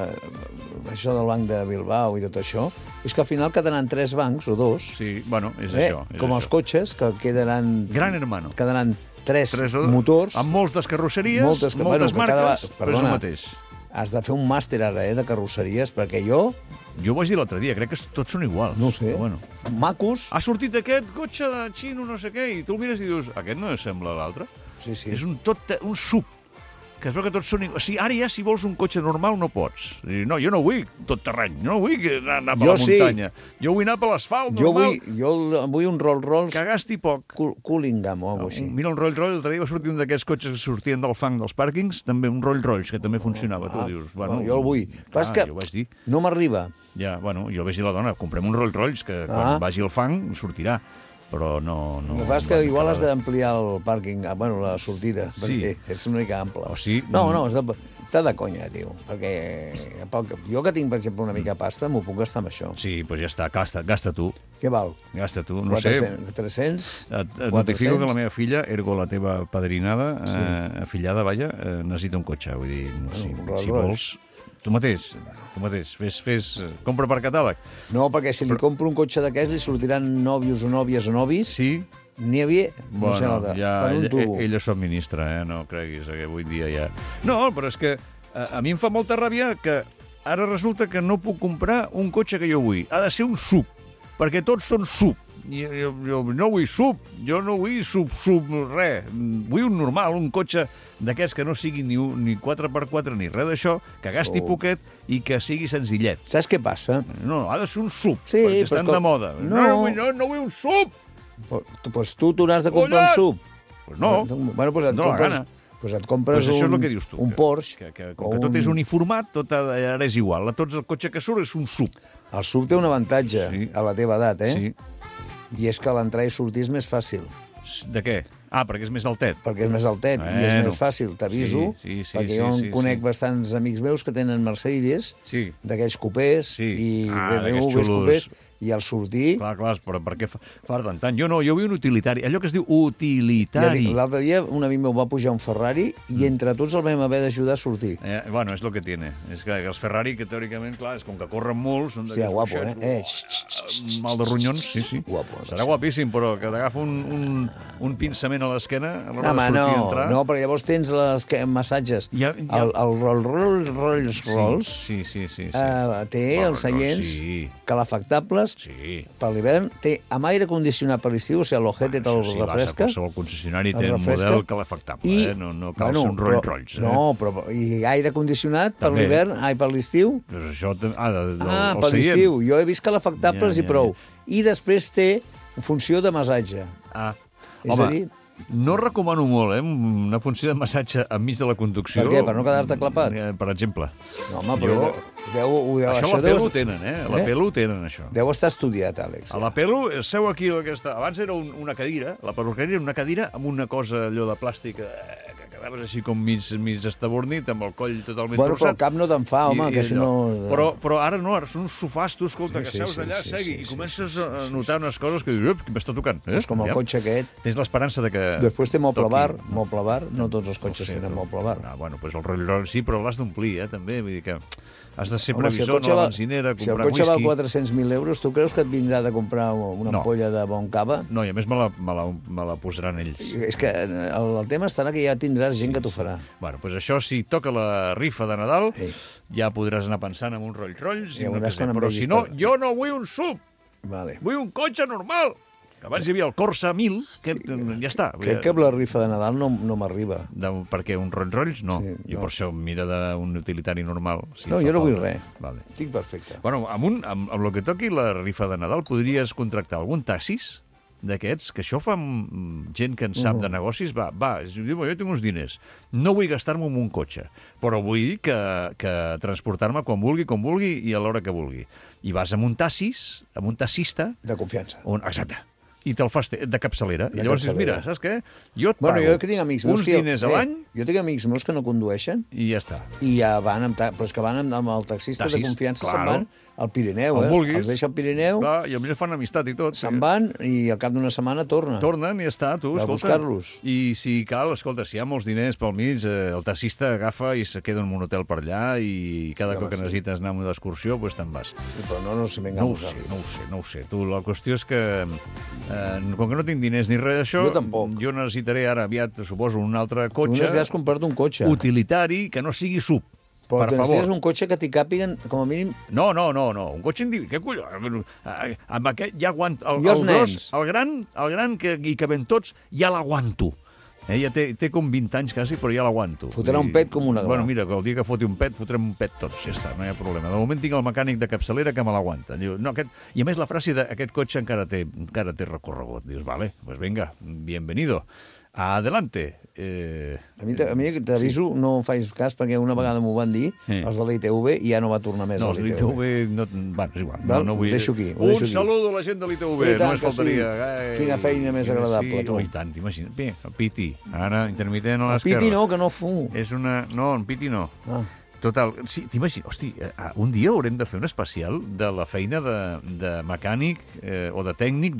això del Banc de Bilbao i tot això, és que al final quedaran 3 bancs o 2, sí, bueno, és això. És com això. els cotxes, que quedaran... Gran hermano. Quedaran 3 o- motors. Amb moltes carrosseries, Moltes moltes que cada marques, però és el perdona, mateix. Has de fer un màster ara, de carrosseries, perquè jo, Jo ho vaig dir l'altre dia, crec que tots són iguals. no ho sé, Però bueno. macos... Ha sortit aquest cotxe de xino, no sé què, i tu el mires i dius, aquest no sembla l'altre. Sí, sí. És un sub, que es veu que tots són iguals. O sigui, ara ja, si vols un cotxe normal, no pots. No, jo no vull tot terreny, no vull anar per Jo la sí. muntanya. Jo vull anar per l'asfalt Jo normal, vull un Rolls Royce que gasti poc. Cullingham o alguna cosa així. Mira un Rolls Royce, l'altre dia va sortir un d'aquests cotxes que sortien del fang dels pàrquings, també un Rolls Royce, que també funcionava. Tu dius, bueno, jo el vull. Però és que jo ho vaig dir. no m'arriba. Ja, bueno, jo vaig dir a la dona, comprem un Rolls Royce, que quan vagi al fang sortirà. Però no... El que passa és que igual has d'ampliar el pàrquing, bueno, la sortida, Sí. perquè és una mica ample. O sí. No, està de conya, tio, perquè jo que tinc, per exemple, una mica de pasta, m'ho puc gastar amb això. Sí, doncs ja està, gasta tu. Què val? Gasta tu, no sé. 300? Et notifico que la meva filla, ergo la teva padrinada, afillada, vaja, necessita un cotxe. Vull dir, si vols... Tu mateix, fes compra per catàleg. No, perquè si li compro un cotxe d'aquests li sortiran nòvios o nòvies o novis Sí, N'hi havia, no sé, per un tubo. Ella subministra, no creguis, que avui dia ja... No, però és que a mi em fa molta ràbia que ara resulta que no puc comprar un cotxe que jo vull. Ha de ser un SUV, perquè tots són SUV. Jo no vull SUV, jo no vull SUV, res. Vull un normal, un cotxe d'aquests que no sigui ni 4x4 ni res d'això, que gasti poquet i que sigui senzillet. Saps què passa? No, ha de ser un SUV, sí, perquè estan de moda. No vull un SUV! Doncs tu t'hauràs de comprar un SUV. Pues no, bueno, pues no la gana. Pues et compres això és el que dius tu, un Porsche. Com que tot és uniformat, tot ara és igual. A tots el cotxe que surt és un SUV. El SUV té un avantatge a la teva edat, Sí. I és que l'entrar i sortir és més fàcil. De què? Perquè és més altet. Perquè és més altet i és més fàcil, t'aviso, perquè jo conec bastants amics meus que tenen Mercedes, d'aquells cupés i BMWs cupés, i al sortir... Clar, però per què farden tant? Jo vull un utilitari, allò que es diu utilitari. L'altre dia un amic meu va pujar un Ferrari i entre tots el vam haver d'ajudar a sortir. Bueno, és el que tiene. És que els Ferrari, que teòricament, clar, és com que corren molt, són d'aquests guapo, mal de ronyons, sí. Guapo. Serà guapíssim, però que t'agafa un pinçament a l'esquena a l'hora de sortir i entrar... No, perquè llavors tens els massatges. El Rolls té els seients calefactables per l'hivern, té amb aire condicionat per l'estiu, o sigui, l'ojete te'l refresca. Qualsevol concessionari té un model calefactable, no cal ser un Rolls-Royce. No, però i aire condicionat per l'hivern, per l'estiu? Per l'estiu. Jo he vist calefactables i prou. I després té funció de massatge. És a dir... No recomano molt, una funció de massatge enmig de la conducció. Per què? Per no quedar-te clapat? Per exemple. No, home, però... Això a la Pelo ho tenen, A la Pelo ho tenen, això. Deu estar estudiat, Àlex. A la Pelo, seu aquí, abans era una cadira, la perruqueria era una cadira amb una cosa, allò de plàstic, que quedaves així com mig estabornit, amb el coll totalment torçat. Però el cap no te'n fa, home, que si no... Però ara no, ara són uns sofàs, tu, escolta, que seus allà, segui, i comences a notar unes coses que dius, qui m'està tocant? És com el cotxe aquest. Tens l'esperança de que... Després té moble bar, no tots els cotxes tenen moble bar. Bueno, doncs el Rolls-Royce sí, però l'has d'omplir, també, vull dir que... Has de ser previsor a la benzinera, comprar whisky... Si el cotxe val 400.000 euros, tu creus que et vindrà de comprar una ampolla de bon cava? No, i a més me la posaran ells. És que el tema estarà que ja tindràs gent que t'ho farà. Bueno, doncs això, si toca la rifa de Nadal, ja podràs anar pensant en un Rolls-Royce, però si no, jo no vull un SUV, vull un cotxe normal. Abans hi havia el Corsa 1000, que ja està. Crec que la rifa de Nadal no m'arriba. Per què? Un Rolls-Royce? No. Jo per això mira d'un utilitari normal. No, jo no vull res. Estic perfecte. Bueno, amb el que toqui la rifa de Nadal podries contractar algun taxis d'aquests, que això fa gent que en sap de negocis, diu, jo tinc uns diners, no vull gastar-me en un cotxe, però vull que transportar-me quan vulgui i a l'hora que vulgui. I vas amb un taxista... De confiança. Exacte. I te'l fas de capçalera. I llavors dius, mira, saps què? Jo et pago uns diners a l'any... Jo tinc amics meus que no condueixen. I ja està. I ja van però és que van amb el taxista de confiança, se'n van al Pirineu, els deixa al Pirineu... Clar, i potser fan amistat i tot. Se'n van i al cap d'una setmana tornen. Tornen i ja està, tu, escolta. A buscar-los. I si cal, escolta, si hi ha molts diners pel mig, el taxista agafa i se queda en un hotel per allà i cada cop que necessites anar a una excursió, doncs te'n vas. Sí, però no sé ben gamosar. No ho sé. Tu, la qüestió és que, com que no tinc diners ni res d'això, jo necessitaré ara aviat, suposo, un altre cotxe. Tu necessites comprar-te un cotxe. Utilitari que no sigui SUV. Però necessites un cotxe que t'hi càpiguen, com a mínim... No. Un cotxe individual. Què collons? Amb aquest ja aguanto. El gros, el gran que hi caben tots, ja l'aguanto. Ja té com 20 anys quasi, però ja l'aguanto. Fotrà un pet com una gla. Bueno, mira, que el dia que foti un pet, fotrem un pet tots. Ja està, no hi ha problema. De moment tinc el mecànic de capçalera que me l'aguanta. I a més la frase d'aquest cotxe encara té recorregut. Dius, vale, pues venga, bienvenido. Adelante. A mi t'aviso, no faig cas, perquè una vegada m'ho van dir, els de l'ITV, i ja no va tornar més a l'ITV. Bueno, és igual. Ho deixo aquí. Un saludo a la gent de l'ITV, només faltaria. Quina feina més agradable, tu. I tant, t'imagines. Bé, el Piti, ara intermitent a l'esquerra. El Piti no, que no fumo. No, en Piti no. Total, sí, t'imagines, hosti, un dia haurem de fer un especial de la feina de mecànic o de tècnic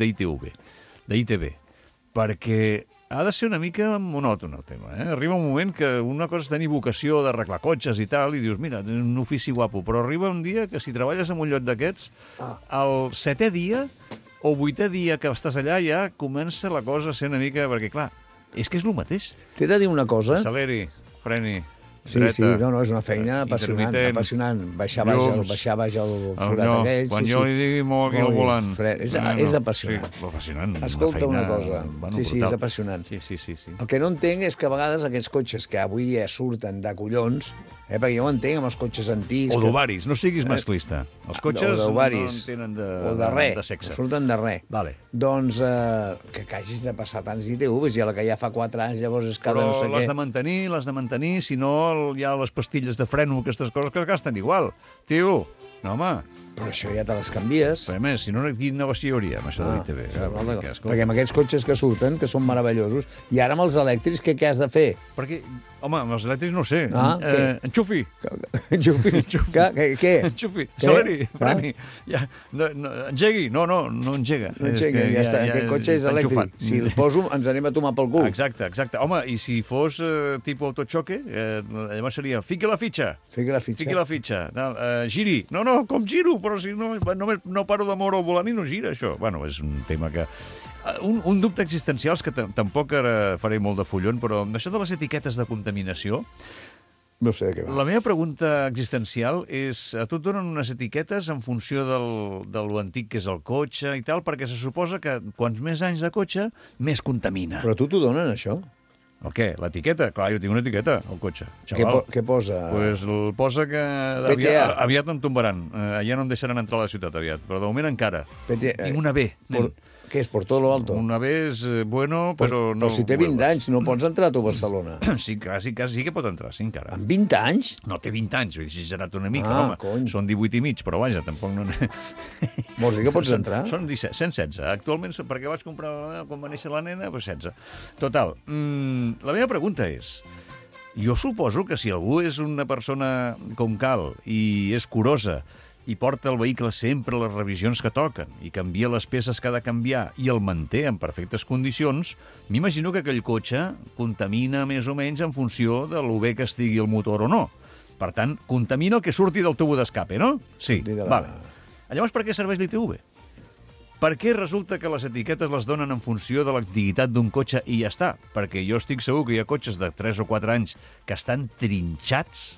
d'ITV, perquè ha de ser una mica monòton el tema. Arriba un moment que una cosa és tenir vocació d'arreglar cotxes i tal, i dius, mira, tens un ofici guapo, però arriba un dia que si treballes en un lloc d'aquests, al 7è dia o 8è dia que estàs allà ja comença la cosa a ser una mica... Perquè, clar, és que és el mateix. T'he de dir una cosa. Acceleri, freni, Sí, dreta, sí, no, és una feina apassionant, apassionant. Baixar baix el forat aquell. Quan jo li digui molt aquí al volant. És apassionant. Sí, apassionant. Escolta una cosa. Sí, és apassionant. Sí. El que no entenc és que a vegades aquests cotxes que avui dia surten de collons, perquè jo ho entenc amb els cotxes antics... O d'ovaris, no siguis masclista. Els cotxes no en tenen de sexe. Surten de res. Vale. Doncs que hagis de passar tants ITVs, i a la que ja fa 4 anys llavors és cada no sé què... Però l'has de mantenir, si no hi ha les pastilles de freno, aquestes coses que es gasten igual. Tio, no, home... Però això ja te les canvies. Però a més, si no, quin negoci hi hauria amb això de l'ITV? Perquè amb aquests cotxes que surten, que són meravellosos, i ara amb els elèctrics, què has de fer? Perquè, home, amb els elèctrics no ho sé. Enxufi. Què? Enxufi. Acceleri, freni. Engegui. No engega. No engega, ja està. Aquest cotxe és elèctric. Si el poso, ens anem a tomar pel cul. Exacte. Home, i si fos tipus autochoque, llavors seria fiqui la fitxa. Giri. No, com giro? Però si només no paro de moure el volant i no gira, això. Bueno, és un tema que... Un dubte existencial, que tampoc ara faré molt de follon, però això de les etiquetes de contaminació... No sé de què va. La meva pregunta existencial és... A tu et donen unes etiquetes en funció de lo antic que és el cotxe i tal, perquè se suposa que quants més anys de cotxe, més contamina. Però tu t'ho donen, això? El què? L'etiqueta? Clar, jo tinc una etiqueta, al cotxe. Xaval. Què posa? Pues posa que aviat em tombaran. Ja no em deixaran entrar a la ciutat aviat, però de moment encara. Tinc una B. Què és, por todo lo alto? Una B és bueno, però no... Però si té 20 anys, no pots entrar tu a Barcelona. Sí que pot entrar, sí, encara. Amb 20 anys? No, té 20 anys, ho he exagerat una mica, home. Cony. Són 18 i mig, però vaja, tampoc no... Vols dir que pots entrar? Són 116. Actualment, perquè vaig comprar quan va néixer la nena, doncs 16. Total, la meva pregunta és... Jo suposo que si algú és una persona com cal i és curosa i porta el vehicle sempre a les revisions que toquen i canvia les peces que ha de canviar i el manté en perfectes condicions, m'imagino que aquell cotxe contamina més o menys en funció de lo bé que estigui el motor o no. Per tant, contamina el que surti del tubo d'escape, no? Sí, vale. Llavors, per què serveix l'ITV? Per què resulta que les etiquetes les donen en funció de l'antiguitat d'un cotxe i ja està? Perquè jo estic segur que hi ha cotxes de 3 o 4 anys que estan trinxats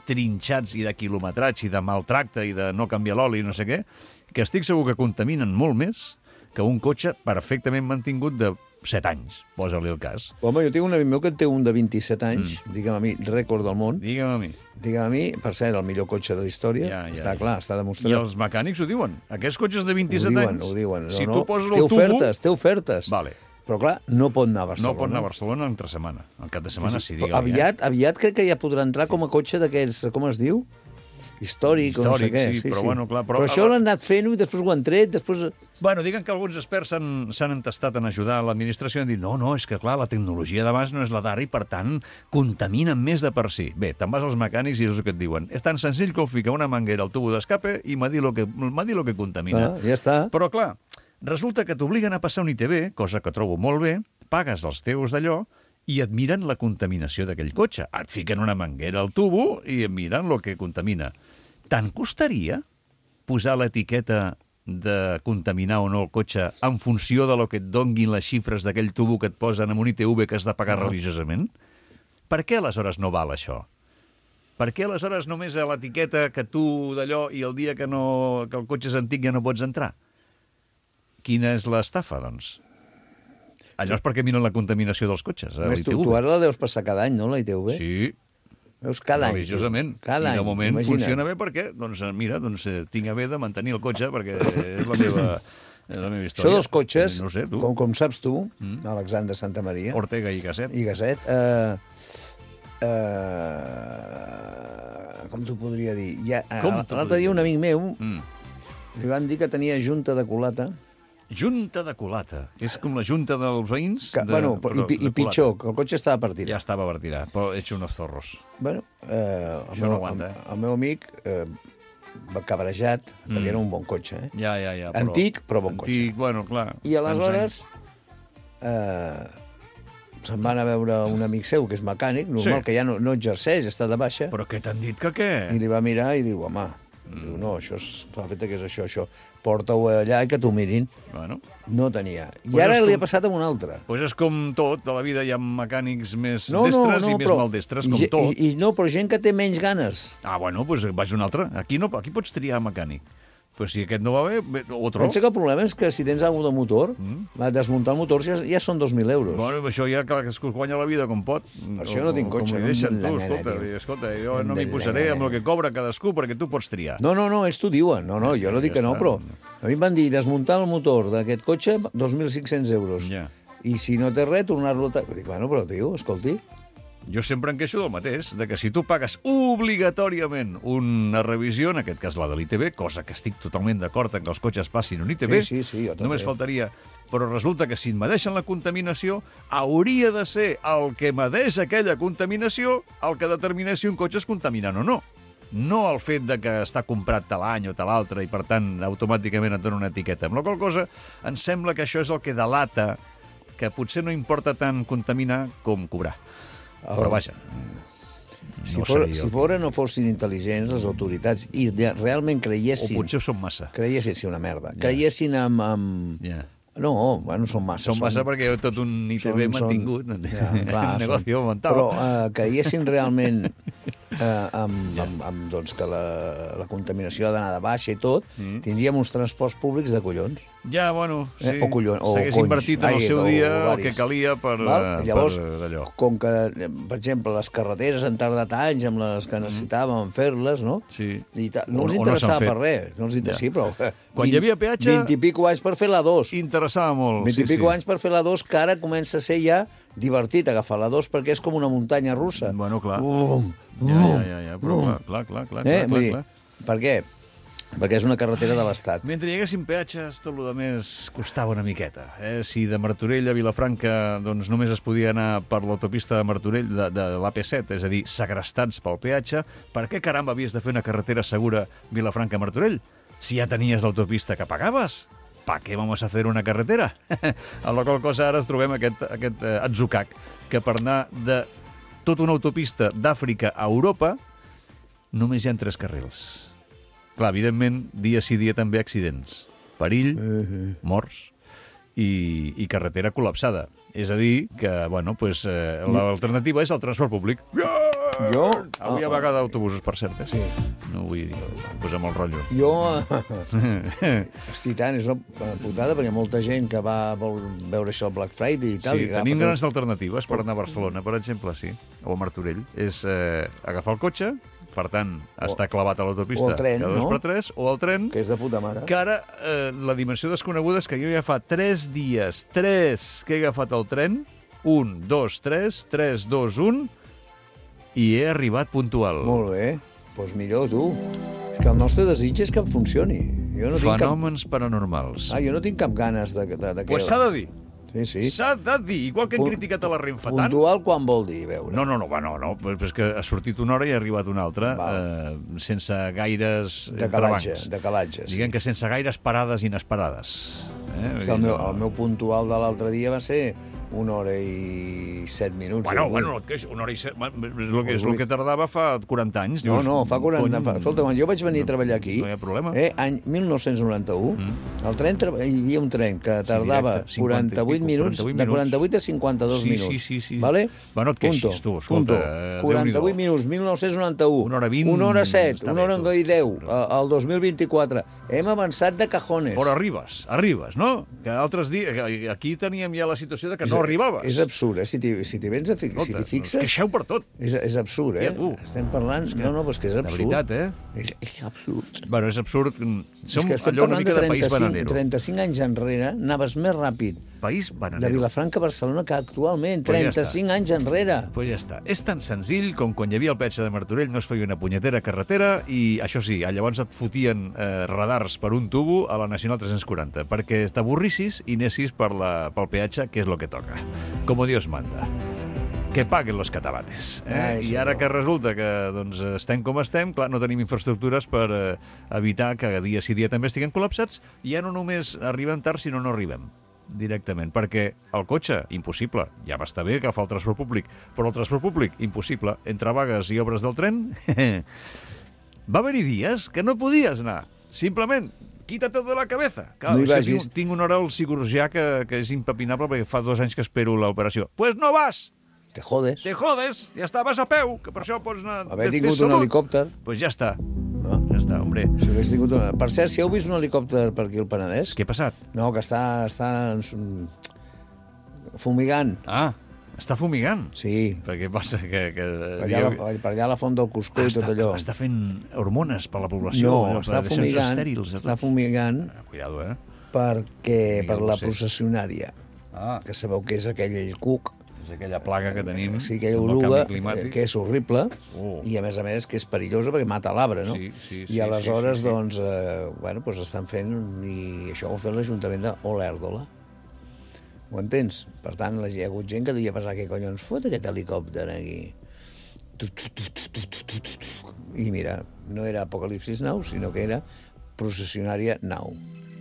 i de quilometratge i de maltracte i de no canviar l'oli i no sé què, que estic segur que contaminen molt més que un cotxe perfectament mantingut de 7 anys, posa-li el cas. Home, jo tinc un amic meu que té un de 27 anys, digue'm a mi, rècord del món. Digue'm a mi, per cert, el millor cotxe de la història, està clar, està demostrat. I els mecànics ho diuen. Aquests cotxes de 27 anys, ho diuen. Si tu poses el tubo... Té ofertes. Vale. Però clar, no pot anar a Barcelona. No pot anar a Barcelona entre setmana. El cap de setmana sí, digue-li. Aviat crec que ja podrà entrar com a cotxe d'aquests, com es diu? Històric, o no sé què. Sí, però bueno, clar... Però això l'han anat fent-ho i després ho han tret, després... Bueno, diguen que alguns experts s'han entestat en ajudar l'administració i han dit no, és que clar, la tecnologia d'abans no és la d'ara i per tant contaminen més de per si. Bé, te'n vas als mecànics i és el que et diuen. És tan senzill com ficar una manguera al tubo d'escape i m'ha dit lo que contamina. Ja està. Però clar, resulta que t'obliguen a passar un ITV, cosa que trobo molt bé, pagues els teus d'allò i et miren la contaminació d'aquell cotxe. Et fiquen una manguera al tubo i et miren el que contamina. Tant costaria posar l'etiqueta de contaminar o no el cotxe en funció de lo que et donguin les xifres d'aquell tubo que et posen en un ITV que has de pagar religiosament? Per què aleshores no val això? Per què aleshores només a l'etiqueta que tu d'allò i el dia que el cotxe és antic ja no pots entrar? Quina és l'estafa, doncs? Llavors, per què miren la contaminació dels cotxes? Tu ara la deus passar cada any, no, la ITV? Sí. Veus, cada any. Religiosament. Cada any, i de moment imagina't. funciona bé perquè, doncs, mira, tinc a bé de mantenir el cotxe perquè és la meva història. Això dels cotxes, no sé, com saps tu, Alexandre Santa Maria... Ortega i Gasset. Com t'ho podria dir? L'altre dia un amic meu li van dir que tenia junta de culata. Junta de culata. És com la junta dels veïns. I pitjor, que el cotxe estava per tirar. Ja estava per tirar, però ets unos zorros. Bueno, això no aguanta, el meu amic va cabrejat, perquè era un bon cotxe. Ja. Antic, però bon cotxe. Antic, bueno, clar. I aleshores se'n van a veure un amic seu, que és mecànic, normal, que ja no exerceix, està de baixa. Però què t'han dit que què? I li va mirar i diu, home... Diu, no, això fa feta que és això. Porta-ho allà i que t'ho mirin. Bueno. No tenia. I Pues ara és li com- ha passat amb un altre. Pues és com tot, de la vida hi ha mecànics més destres i més però- maldestres, com tot. No, però gent que té menys ganes. Ah, bueno, doncs vaig a un altre. Aquí pots triar mecànic. Però si aquest no va bé, otro. Pensa que el problema és que si tens alguna de motor, desmuntar el motor ja són 2.000 euros. Bueno, això ja que es guanya la vida com pot. Per això no tinc cotxe. Com li deixen, tu, escolta, jo no m'hi posaré amb el que cobra cadascú, perquè tu pots triar. No, ells t'ho diuen. No, jo no dic que no, però a mi em van dir desmuntar el motor d'aquest cotxe, 2.500 euros. Ja. I si no té res, tornar-lo... Dic, bueno, però tio, escolti... Jo sempre em queixo del mateix, de que si tu pagues obligatòriament una revisió, en aquest cas la de l'ITB, cosa que estic totalment d'acord en que els cotxes passin un ITB, Sí, jo també. només faltaria. Però resulta que si et medeixen la contaminació, hauria de ser el que medeix aquella contaminació el que determina si un cotxe és contaminant o no. No el fet de que està comprat tal any o tal altre i, per tant, automàticament et dona una etiqueta. Amb la qual cosa, em sembla que això és el que delata que potser no importa tant contaminar com cobrar. Però vaja, Si no fossin intel·ligents les autoritats i realment creiessin... O potser ho són massa. Creiessin, sí, una merda. Creiessin amb... No, bueno, són massa. Són massa perquè hi ha tot un ITB mantingut. Clar, un negocio muntat. Però creiessin realment doncs, que la contaminació ha d'anar de baixa i tot, tindríem uns transports públics de collons. Ja, bueno, sí. O collons. S'hagués invertit en el seu dia el que calia per d'allò. Com que, per exemple, les carreteres han tardat anys amb les que necessitàvem fer-les, no? Sí. No els interessava per res. No els interessava, sí, però... Quan hi havia peatge... 20 i pico anys per fer la 2. Interessava molt. 20 i pico anys per fer la 2, que ara comença a ser ja divertit agafar la 2 perquè és com una muntanya russa. Bueno, clar. Ja, però clar. Per què? Perquè és una carretera de l'Estat. Mentre hi haguessin peatges, tot el més costava una miqueta. Si de Martorell a Vilafranca doncs, només es podia anar per l'autopista de Martorell de l'AP7, és a dir, segrestats pel peatge, per què caramba havies de fer una carretera segura Vilafranca-Martorell? Si ja tenies l'autopista que pagaves, ¿para qué vamos a hacer una carretera? Amb la qual cosa ara ens trobem aquest atzucac, que per anar de tota una autopista d'Àfrica a Europa només hi ha 3 carrils. Clar, evidentment, dia sí dia també accidents. Perill, morts i carretera col·lapsada. És a dir, que, bueno, pues, l'alternativa és el transport públic. Avui a vegada d'autobusos, per cert, Sí. No vull dir, posem el rotllo. Hosti, tant, és una putada, perquè molta gent que vol veure això al Black Friday i tal... Sí, tenim grans alternatives per anar a Barcelona, per exemple, sí, o a Martorell. És agafar el cotxe, per tant, està clavat a l'autopista cada 2x3, o el tren, que és de puta mare. Que ara la dimensió desconeguda és que jo ja fa 3 dies, que he agafat el tren, 1, 2, 3, 3, 2, 1, i he arribat puntual. Molt bé, doncs millor, tu. És que el nostre desig és que funcioni. Fenòmens paranormals. Jo no tinc cap ganes de que... Pues s'ha de dir. Sí. S'ha de dir, igual que hem criticat a la Renfe tant. Puntual quan vol dir, veure. No, però és que ha sortit una hora i ha arribat una altra, sense gaires entrebancs. Decalatges. Diguem que sense gaires parades inesperades. És que el meu puntual de l'altre dia va ser 1 hora i 7 minuts. Bueno, una hora i 7... És el que tardava fa 40 anys. No, fa 40 anys. Escolta, quan jo vaig venir a treballar aquí, no hi ha problema. Any 1991, hi havia un tren que tardava 48 minuts, de 48 a 52 minuts. Sí. Vale? Bueno, et queixis, tu, escolta. 48 minuts, 1991. 1 hora 20. 1 hora 7, 1 hora i 10, el 2024. Hem avançat de cajones. Però arribes, no? Que altres dies... Aquí teníem ja la situació de que no arribaves. És absurd, si t'hi vens si t'hi fixes... Us queixeu per tot. És absurd, Estem parlant... No, però és que és absurd. De veritat, És absurd. Bueno, és absurd. Som allò una mica de país bananero. 35 anys enrere anaves més ràpid de Vilafranca a Barcelona que actualment. 35 anys enrere. Pues ja està. És tan senzill com quan hi havia el peatge de Martorell no es feia una punyetera carretera i, això sí, llavors et fotien radars per un tubo a la Nacional 340 perquè t'avorrissis i anessis pel peatge, que és lo que toca. Como Dios manda. Que paguen los catalanes. I ara que resulta que doncs, estem com estem, clar, no tenim infraestructures per evitar que dia sí dia també estiguem col·lapsats, i ja no només arribem tard, sinó no arribem directament, perquè el cotxe, impossible. Ja va estar bé agafar el transport públic, però el transport públic, impossible. Entre vagues i obres del tren, Va haver-hi dies que no podies anar. Simplement, quítate de la cabeza. Clar, No hi vagis. tinc una hora al cirurgià que és impepinable perquè fa 2 anys que espero l'operació. Pues no vas! Te jodes. Te jodes, ja està, vas a peu, que per això pots anar... Haver fer tingut un salut. helicòpter. Pues ja està. No? Ja està, hombre. Si hagués tingut una... Per cert, si heu vist un helicòpter per aquí al Penedès... Què ha passat? No, que està fumigant. Ah, està fumigant? Sí. Per què passa? Que Per allà a la font del Cuscó i tot allò. Està fent hormones per la població. No, està fumigant Cuidado, perquè per la sé. processionària, que sabeu que és aquell cuc, És aquella plaga que tenim sí, aquella amb el oruga, canvi climàtic. que és horrible, Oh. i a més que és perillosa perquè mata l'arbre, no? Sí, I aleshores, sí. doncs, doncs estan fent, i això ho ha fet l'Ajuntament d'Olèrdola. Ho entens? Per tant, hi ha hagut gent que devia pensar, què collons fot aquest helicòpter aquí? I mira, no era Apocalipsis Now, sinó que era Processionària Now.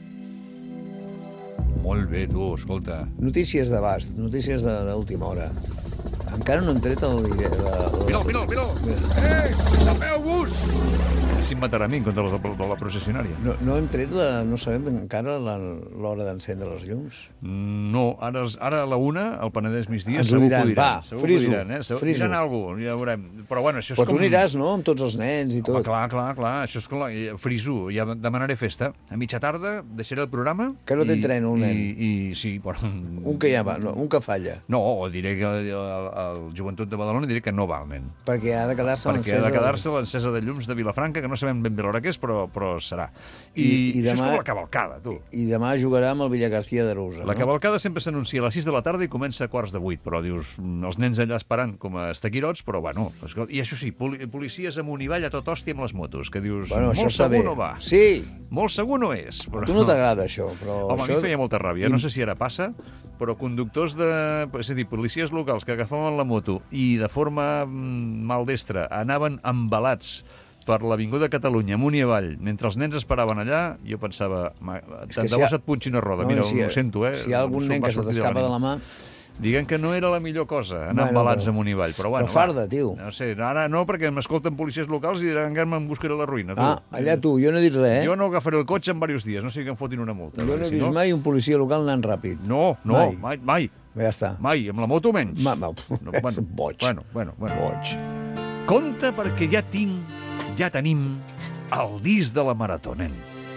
Molt bé, tu, escolta. Notícies d'abast, notícies d'última hora. Encara no hem tret el... Mira'l! Tapeu-vos! Si em matarà a mi en contra de la processionària. No hem tret no sabem encara l'hora d'encendre les llums. No, ara a la 1, al Penedès migdia, Ens ho segur diran, que ho diran. va, Segur friso, que ho diran, friso. Diran alguna cosa, ja veurem. Però bueno, això és Però com... tu aniràs, no?, amb tots els nens i tot. Home, clar, això és clar, friso, ja demanaré festa. A mitja tarda deixaré el programa... Que no té tren, un nen. I sí, però... Un que ja va, no, un que falla. No, diré que el Joventut de Badalona diré que no va el nen. Perquè ha de quedar-se Perquè ha de quedar-se l'encesa de llums de Vilafranca, que no sabem ben bé l'hora que és, però serà. I això és com la cavalcada, tu. I demà jugarà amb el Villagarcía d'Arusa. La cavalcada sempre s'anuncia a les 6 de la tarda i comença a 7:15, però dius, els nens allà esperant com a estaquirots, però bueno, i això sí, policies amunt i avall a tot hòstia amb les motos, que dius, Bueno, molt segur no va. Sí. Molt segur no és. Però... A tu no t'agrada això, però... Home, a mi feia molta ràbia, no sé si ara passa, però conductors és a dir, policies locals que agafaven la moto i de forma maldestra anaven embalats per l'Avinguda Catalunya, amunt i avall, mentre els nens esperaven allà, jo pensava, tant de bo se't punxi una roda. Mira, ho sento, Si hi ha algun nen que se t'escapa de la mà... Diguen que no era la millor cosa, anar embalats amunt i avall, però bueno... Però farda, tio. No sé, ara no, perquè m'escolten policies locals i diran que me'n buscaré la ruïna. Allà tu, jo no he dit res, Jo no agafaré el cotxe en diversos dies, no sigui que em fotin una multa. Jo no he vist mai un policia local anant ràpid. No, mai. Ja està. Mai, amb la moto menys. És boig. Bueno. Boig. Compte perquè ja tenim el disc de la marató, nen.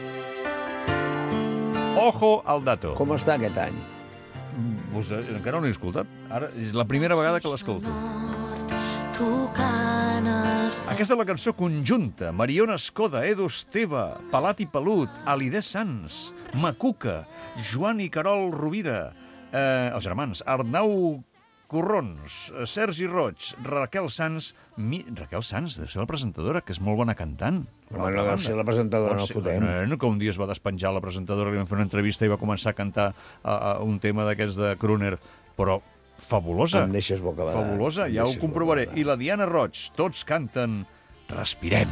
Ojo al dato. Com està aquest any? Encara no l'he escoltat. Ara és la primera vegada que l'escolto. Aquesta és la cançó conjunta. Mariona Escoda, Edu Esteve, Pelat i Pelut, Alidé Sans, Macuca, Joan i Carol Rovira, els germans, Arnau Corrons, Sergi Roig, Raquel Sans... Raquel Sans, deu ser la presentadora, que és molt bona cantant. Home, no deu ser la presentadora, no fotem. Que un dia es va despenjar la presentadora, li van fer una entrevista i va començar a cantar un tema d'aquests de crooner, però fabulosa. Em deixes bocabadada. Fabulosa, ja ho comprovaré. I la Diana Roig, tots canten Respirem.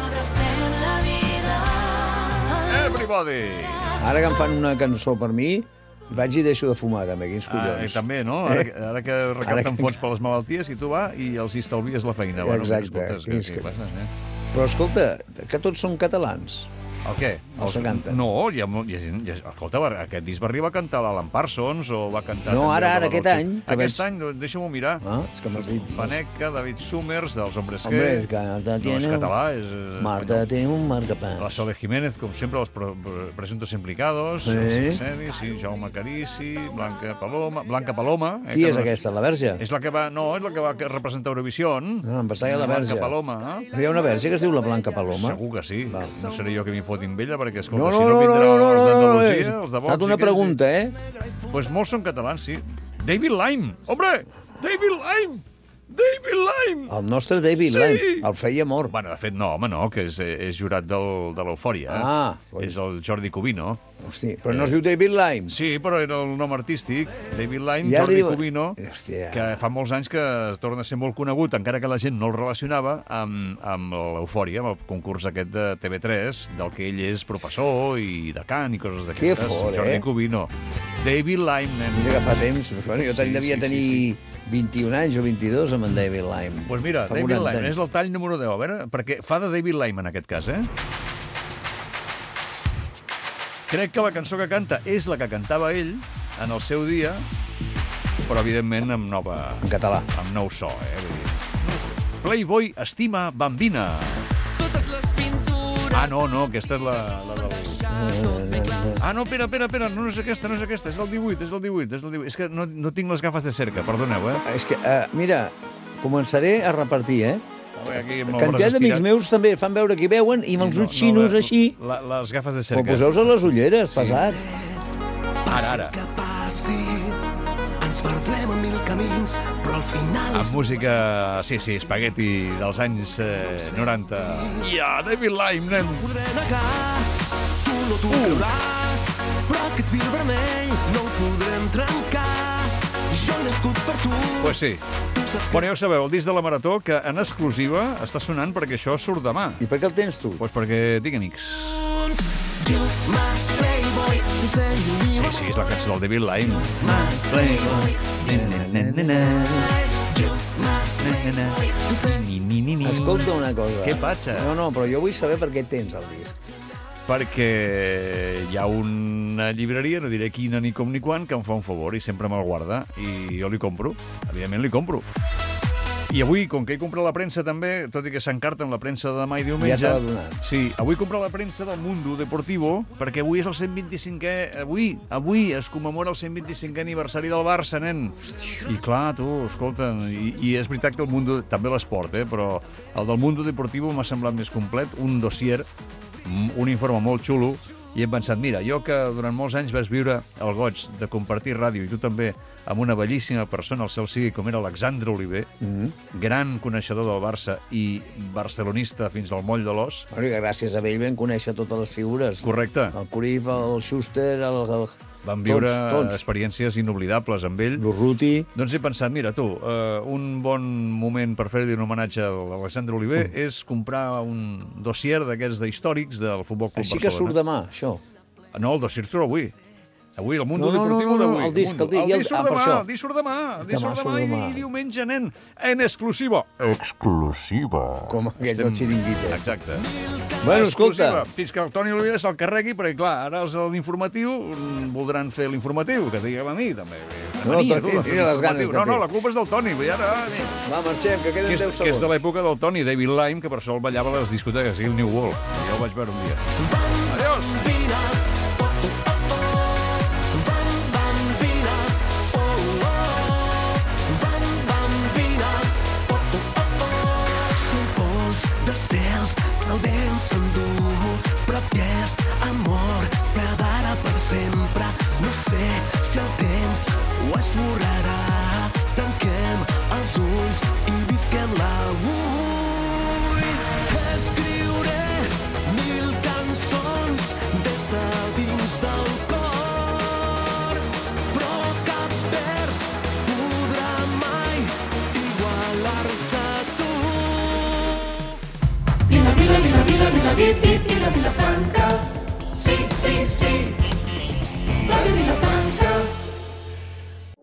Everybody! Ara que em fan una cançó per mi, vaig i deixo de fumar, també, quins collons. També, no? Ara que recapten fons per les malalties, i tu vas i els estalvies la feina. Exacte. Però escolta, que tots són catalans. El què? Els que canten. No, escolta, aquest disc va arribar a cantar l'Alan Parsons o va cantar... No, ara, aquest any. Aquest any, deixa-m'ho mirar. És que m'has dit... Faneca, David Summers, dels Hombres que... No és català, és... Marta té un marcapans. La Sole Jiménez, com sempre, els presuntos implicados. Sí, Jaume Carici, Blanca Paloma. Qui és aquesta, la Verge? És la que va representar Eurovision. No, em pensava la Verge. Blanca Paloma. Hi ha una Verge que es diu la Blanca Paloma? Segur que sí. No seré jo que m'hi fotin amb ella, perquè, escolta, si no vindran els d'Andalusia, els de Vox... Ha estat una pregunta, Doncs molts són catalans, sí. David Lime! Hombre! David Lime! El nostre David Lime. El feia mort. Bueno, de fet, no, home, no, que és jurat de l'Eufòria. És el Jordi Cubino. Hosti, però no es diu David Lime. Sí, però era el nom artístic. David Lime, Jordi Cubino, que fa molts anys que es torna a ser molt conegut, encara que la gent no el relacionava amb l'Eufòria, amb el concurs aquest de TV3, del que ell és professor i de cant i coses d'aquestes. Que fort, Jordi Cubino. David Lime, nen. Mira que fa temps. Jo devia tenir 21 anys o 22 amb en David Lime. Doncs mira, Fa David 40 Lime anys. és el tall número 10, a veure, perquè fa de David Lime en aquest cas, Crec que la cançó que canta és la que cantava ell en el seu dia, però evidentment amb nova... En català. Amb nou so, Vull dir, Playboy estima Bambina. Totes les pintures... No, aquesta és la del... No, espera, no és aquesta, és el 18. És que no tinc les gafes de cerca, perdoneu, És que, mira, començaré a repartir, Aquí Quantitat d'amics meus també fan veure que hi veuen i amb els ulls xinos així... Les gafes de cerca. Però poseu-vos a les ulleres, pesats. Ara. Ens perdrem en mil camins, però al final... Amb música, sí, espagueti dels anys 90. David Lime, nen. Podré negar, tu no t'ho creuràs, però aquest fil vermell no el podrem trencar. Jo he nascut per tu. Pues sí. Bueno, ja ho sabeu, el disc de la Marató, que en exclusiva està sonant perquè això surt demà. I per què el tens tu? Pues perquè tinc amics. Sí, és la cançó del David Lime. Escolta una cosa. Què passa? No, però jo vull saber per què tens el disc. Perquè hi ha una llibreria, no diré quina ni com ni quan, que em fa un favor i sempre me'l guarda. I jo li compro. Evidentment li compro. I avui, com que he comprat la premsa també, tot i que s'encarta amb la premsa de demà i diumenge... Ja te l'ha donat. Sí, avui he comprat la premsa del Mundo Deportivo, perquè avui és el 125è... Avui es commemora el 125è aniversari del Barça, nen. I clar, tu, escolta, i és veritat que el Mundo... També l'esport, però el del Mundo Deportivo m'ha semblat més complet, un dossier, un informe molt xulo, i hem pensat, mira, jo que durant molts anys vas viure el goig de compartir ràdio, i tu també, amb una bellíssima persona, al cel sigui, com era Alexandre Oliver, gran coneixedor del Barça i barcelonista fins al moll de l'os. Bueno, i gràcies a ell vam conèixer totes les figures. Correcte. El Cruyff, el Schuster, Vam viure tots. experiències inoblidables amb ell. L'Urruti. Doncs he pensat, mira, tu, un bon moment per fer-li un homenatge a l'Alexandre Oliver és comprar un dossier d'aquests d'històrics del Futbol Club Així Barcelona. que surt demà, això. No, el dossier surt avui. Avui, el Mundo No, Deportivo d'avui. el disc surt demà. El disc surt demà i diumenge, nen, en exclusiva. Com aquest del Chiringuito. Exacte. Bueno, escolta. Fins que el Toni Oliver se'l carregui, perquè, clar, ara els de l'informatiu voldran fer l'informatiu, que diguem a mi, també. No, Toni, mira les ganes que té. No, la culpa és del Toni. Ara... Va, marxem, que queden 10 segons. Que és de l'època del Toni, David Lime, que per això el ballava a les discoteques, i el New World. Jo el vaig veure un dia. Adiós! El vent s'endú, però aquest amor quedarà per sempre. No sé si el temps ho esborrarà. Tanquem els ulls i visquem l'avui. Escriuré 1000 cançons des de dins del cor, però cap vers podrà mai igualar-se a tu. Vila, vila, vila, vila, vila, vila.